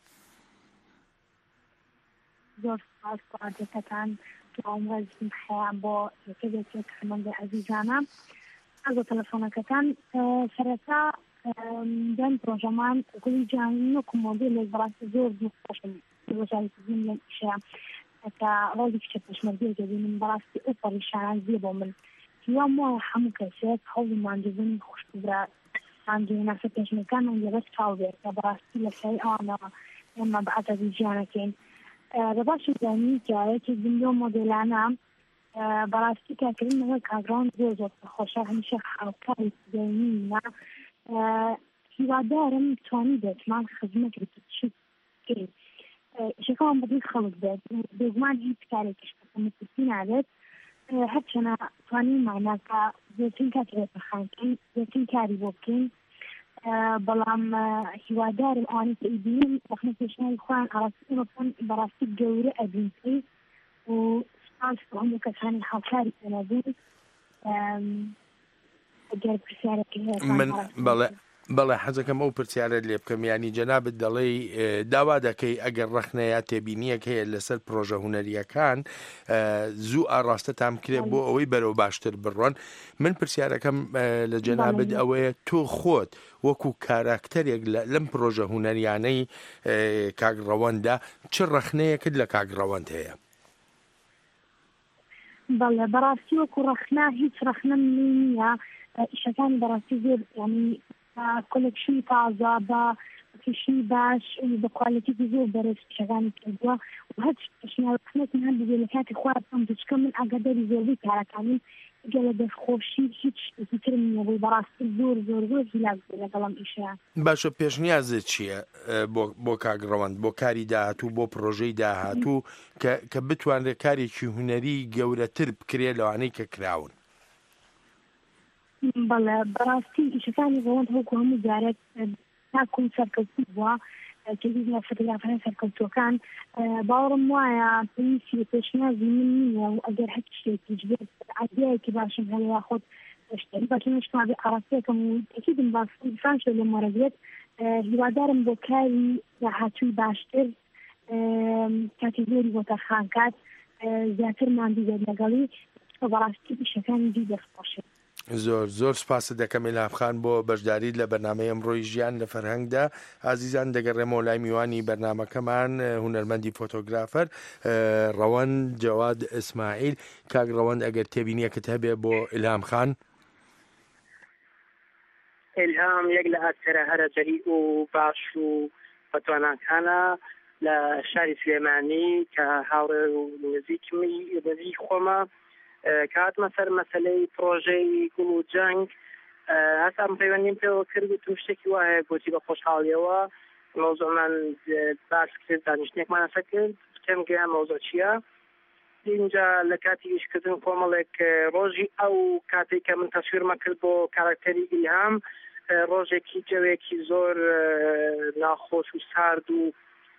زۆر سپاس بۆ ئاوازم خەیان بۆ یەکێک هەمەندە عەزیزانە ئەگە تەلەفۆنەکەتان سەرەتا دەن پرۆژەمان گوڵی جیهانی وەکو مۆدێل لە بەڕاستی زۆر خۆشم ڕۆژاویزم لە ئیشەیە کە ڕۆژی کچە پێشمەرگەی دەبینم بەڕاستی ئەو پەڕیشانان بۆ من هیوام وایە هەموو کەسێک هەوڵی ماندووبوونی خۆش ببرا ماندووناسە پێشمەکانمان لەبەر چاو بێت کە بەڕاستی لە سەری ئەوانەوە ئێمە بەعەدەبی ژیانەکەین بەباشی زانی جارێکی بندۆ مۆدێلانە بەڕاستی کارکردنەوەی کاگڕان زۆر خۆشە هەمیشە خاڵکاری زێنینە هیوادارم توانی بێتمان خزمەت بکەین شەکەوان بەدوی خەڵک بێت بێگومان هیچ کارێکیش بەکەمەتی نابێت هەرچەنە توانی ماناکە زۆرترین کاتێک بەخانکەین زۆرترین کاری بۆ بکەین بەڵام هیوادارم ئەوانەی کە ئیبینین بەخنە پێشنیاری خۆیان ئاڕاستیەکەن بەڕاستی گەورە ئەبینکەی و سپاس بۆ هەموو کەسانی هاوکاری پێنەبوون من بەڵێ بەڵێ حەزەکەم ئەو پرسیارە لێ بکەم ینی جەنابەت دەڵێ داوا دەکەی ئەگەر ڕەخنەیە تێبینیەک هەیە لەسەر پرۆژە هونەریەکان زوو ئاڕاستە تام کرێت بۆ ئەوەی بەرەو باشتر بڕۆن. من پرسیارەکەم لە جەنابەت ئەوەیە تۆ خۆت وەکو کاراکتەرێک لەم پرۆژە هونەریانەی کاگڕەوەندا چ ڕەخنەیەکت لە کاگڕەوەند هەیە؟ بەڵێ بەڕاستی وەکو ڕەخنا هیچ ڕەخنەم نییە. ئیشەکانی بەڕاستی زۆر ینی کۆلێکشنی تازە بە کشنی باش بە کوالیتی زۆر بەرز ئیشەکانی کردووە و هەچ پێشنیارەکانێکم هەن بێ لە کاتی خوارم چکە من ئاگاداری زۆربەی کارەکانیم گەلە دەستخۆشی هیچ ترم نەبووی بەڕاستی زۆر زۆر زۆر هیلاک بوو لەگەڵم ئیشەیان. باشە پێشنیازت چییە بۆ کاگڕەوەند بۆ کاری داهاتوو بۆ پرۆژەی داهاتوو کە بتوانرێت کارێکی هونەری گەورەتر بکرێت لەوانەی کە کراون؟ بەڵێ بەڕاستی ئیشەکانی ڕەوەند هەوکو هەموو جارێک تاکوم سەرکەوتوو بووە کردی فۆتۆگرافەرە سەرکەوتووەکان باوەڕم وایە پێویستی پێشنیازی من نییە و ئەگەر هەچ شتێکیش بێت ئایدیایەکی باشم هەیە خۆت شتێک باشنشما بێ ئاراستەکەم و تەکیدم باسان شێ لە مۆرەگرێت هیوادارم بۆ کاری داهاتووی باشتر کاتی زۆری بۆ تەرخانکات زیاتر ماندوو بێت لەگەڵی بەڕاستی ئیشەکانی دی دەستخۆشێت. زۆر سپاس دەکەم ئیلهامخان بۆ بەشداریت لە بەرنامەی ئەمڕۆی ژیان لە فەرهەنگدا. ئازیزان دەگەڕێمەوە لای میوانی بەرنامەکەمان هونەرمەندی فۆتۆگرافەر ڕەوەند جەواد ئیسماعیل. کاک ڕەوەند ئەگەر تێبینیەکت هەبێ بۆ ئیلهامخان. ئیلهام یەک لە ئاکتەرە هەرە جەری و باش و بەتواناکانە لە شاری سلێمانی کە هاوڕێ و نزیک خۆمە کاتمە سەر مەسەلەی پرۆژەی گوڵ و جەنگ هەستام پەیوەندیم پێوە کرد و تو شتێکی وایە گوتی بە خۆشحاڵیەوە مەوزوعمان باس کرد دانیشتێکمان هەسە کرد بکەم گەیان مەوزوع چییە. اینجا لە کاتی ئیشکردن کۆمەڵێک ڕۆژی ئەو کاتێک کە من تەسویرمە کرد بۆ کاراکتەری ئیلهام ڕۆژێکی جەوێکی زۆر ناخۆش و سارد و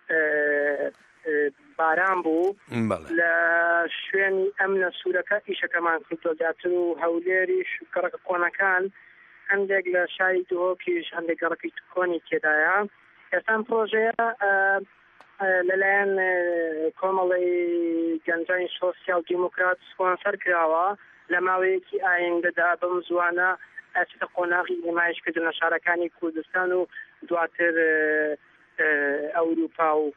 باران بوو لە شوێنی ئەم لە سوورەکە ئیشەکەمان کردۆ زیاتر و هەولێریش گەڕەکە کۆنەکان هەندێک لە شاری دوهۆکیش هەندێک گەڕەکەی کۆنی تێدایە. ئێستان پرۆژەیە لەلایەن کۆمەڵی گەنجانی سۆسیال دیموکرات سپۆنسەر کراوە لە ماوەیەکی ئایندەدا بەم زوانە ئەچێتە قۆناغی نمایشکردن لە شارەکانی کوردستان و دواتر ئەوروپا و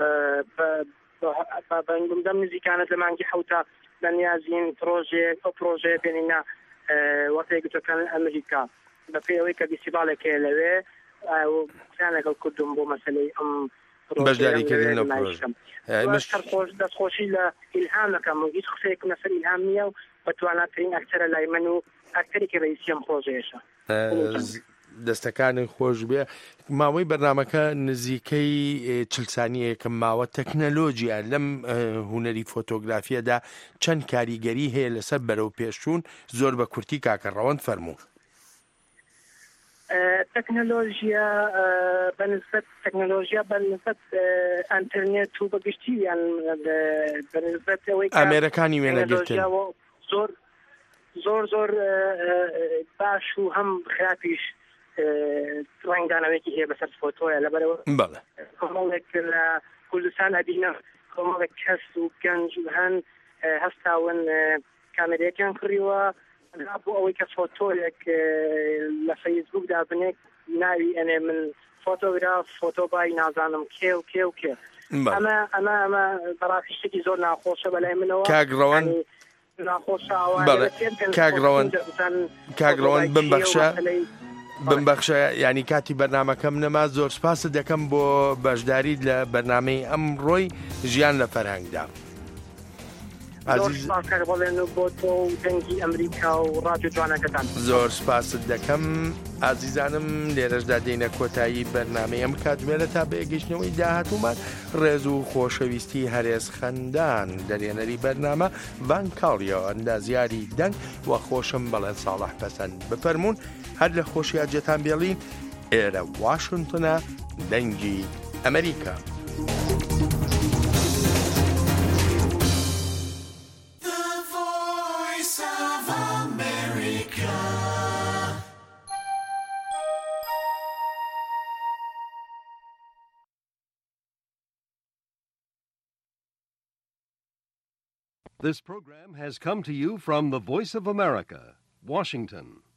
بەنگمدەم نزیکانە لە مانگی حوتە لە نیازین ئەو پرۆژەیە بێنینە وەتەیە گوتەکان ئەمریکا بەپێی ئەوەی کە بیسیباڵێکەیە لەوێ قسەیان لەگەڵ کردوم بۆ مەسەلەی ئەم بەشداریکردن دەستخۆشی لە ئیلهامەکەم و هیچ قسەیەک لەسەر ئیلهام نییە و بەتواناترین ئەکتەرە لای من و ئەکتەرێکی ڕئیسی ئەم پرۆژەیەشە. دەستەکانی خۆش بێ. ماوەی بەرنامەکە نزیکەی 40 سانیەیەکم ماوە. تەکنەلۆجیە لەم هونەری فۆتۆگرافیەدا چەند کاریگەری هەیە لەسەر بەرەو پێشچوون زۆر بە کورتی کاکە ڕەوەند فەرموو. تەکنەلۆژیا بەنسبەت ئەنتەرنێت و بەگشتی یان بەنسبەت ئەوەی ئامێرەکانی وێنەگرتن زۆر باش و هەم خراپیش ڕنگدانەوەیەکی هەیە بەسەر فۆتۆیە لەبەرەوە کۆمەڵێک لە کوردستان ئەبینە کۆمەڵێک کەس و گەنج و هەن هەستاون کامێرەیەکیان کڕیوە بۆ ئەوەی کە فۆتۆیەک لە فەیسبوکدا بنێک ناوی ئەنێ من فۆتۆگراف فۆتۆبای نازانم کێ و کێ و کێ ئەمە بەڕاستی شتێکی زۆر ناخۆشە بەلای منەوە. کاگڕەوەند کاگڕەوەند بمبەخشە ینی کاتی بەرنامەکەم نەما. زۆر سپاس دەکەم بۆ بەشداریت لە بەرنامەی ئەمڕۆی ژیان لە فەرهەنگدا. زۆر سپاست دەکەم. ئازیزانم لێرەشدا دێنە کۆتایی بەرنامەی ئەم کاتژمێرە تا بە گەیشتنەوەی داهاتوومان ڕێز و خۆشەویستی هەرێز خەندان دەرێنەری بەرنامە ڤانکاڵیۆ ئەندازیاری دەنگ و خۆشم بەڵێن ساڵح پەسەند بفەرمونون. هەر لە خۆشی ئاجەتان بێڵین ئێرە واشنتنە دەنگی ئەمریکا. This program has come to you from the Voice of America, Washington.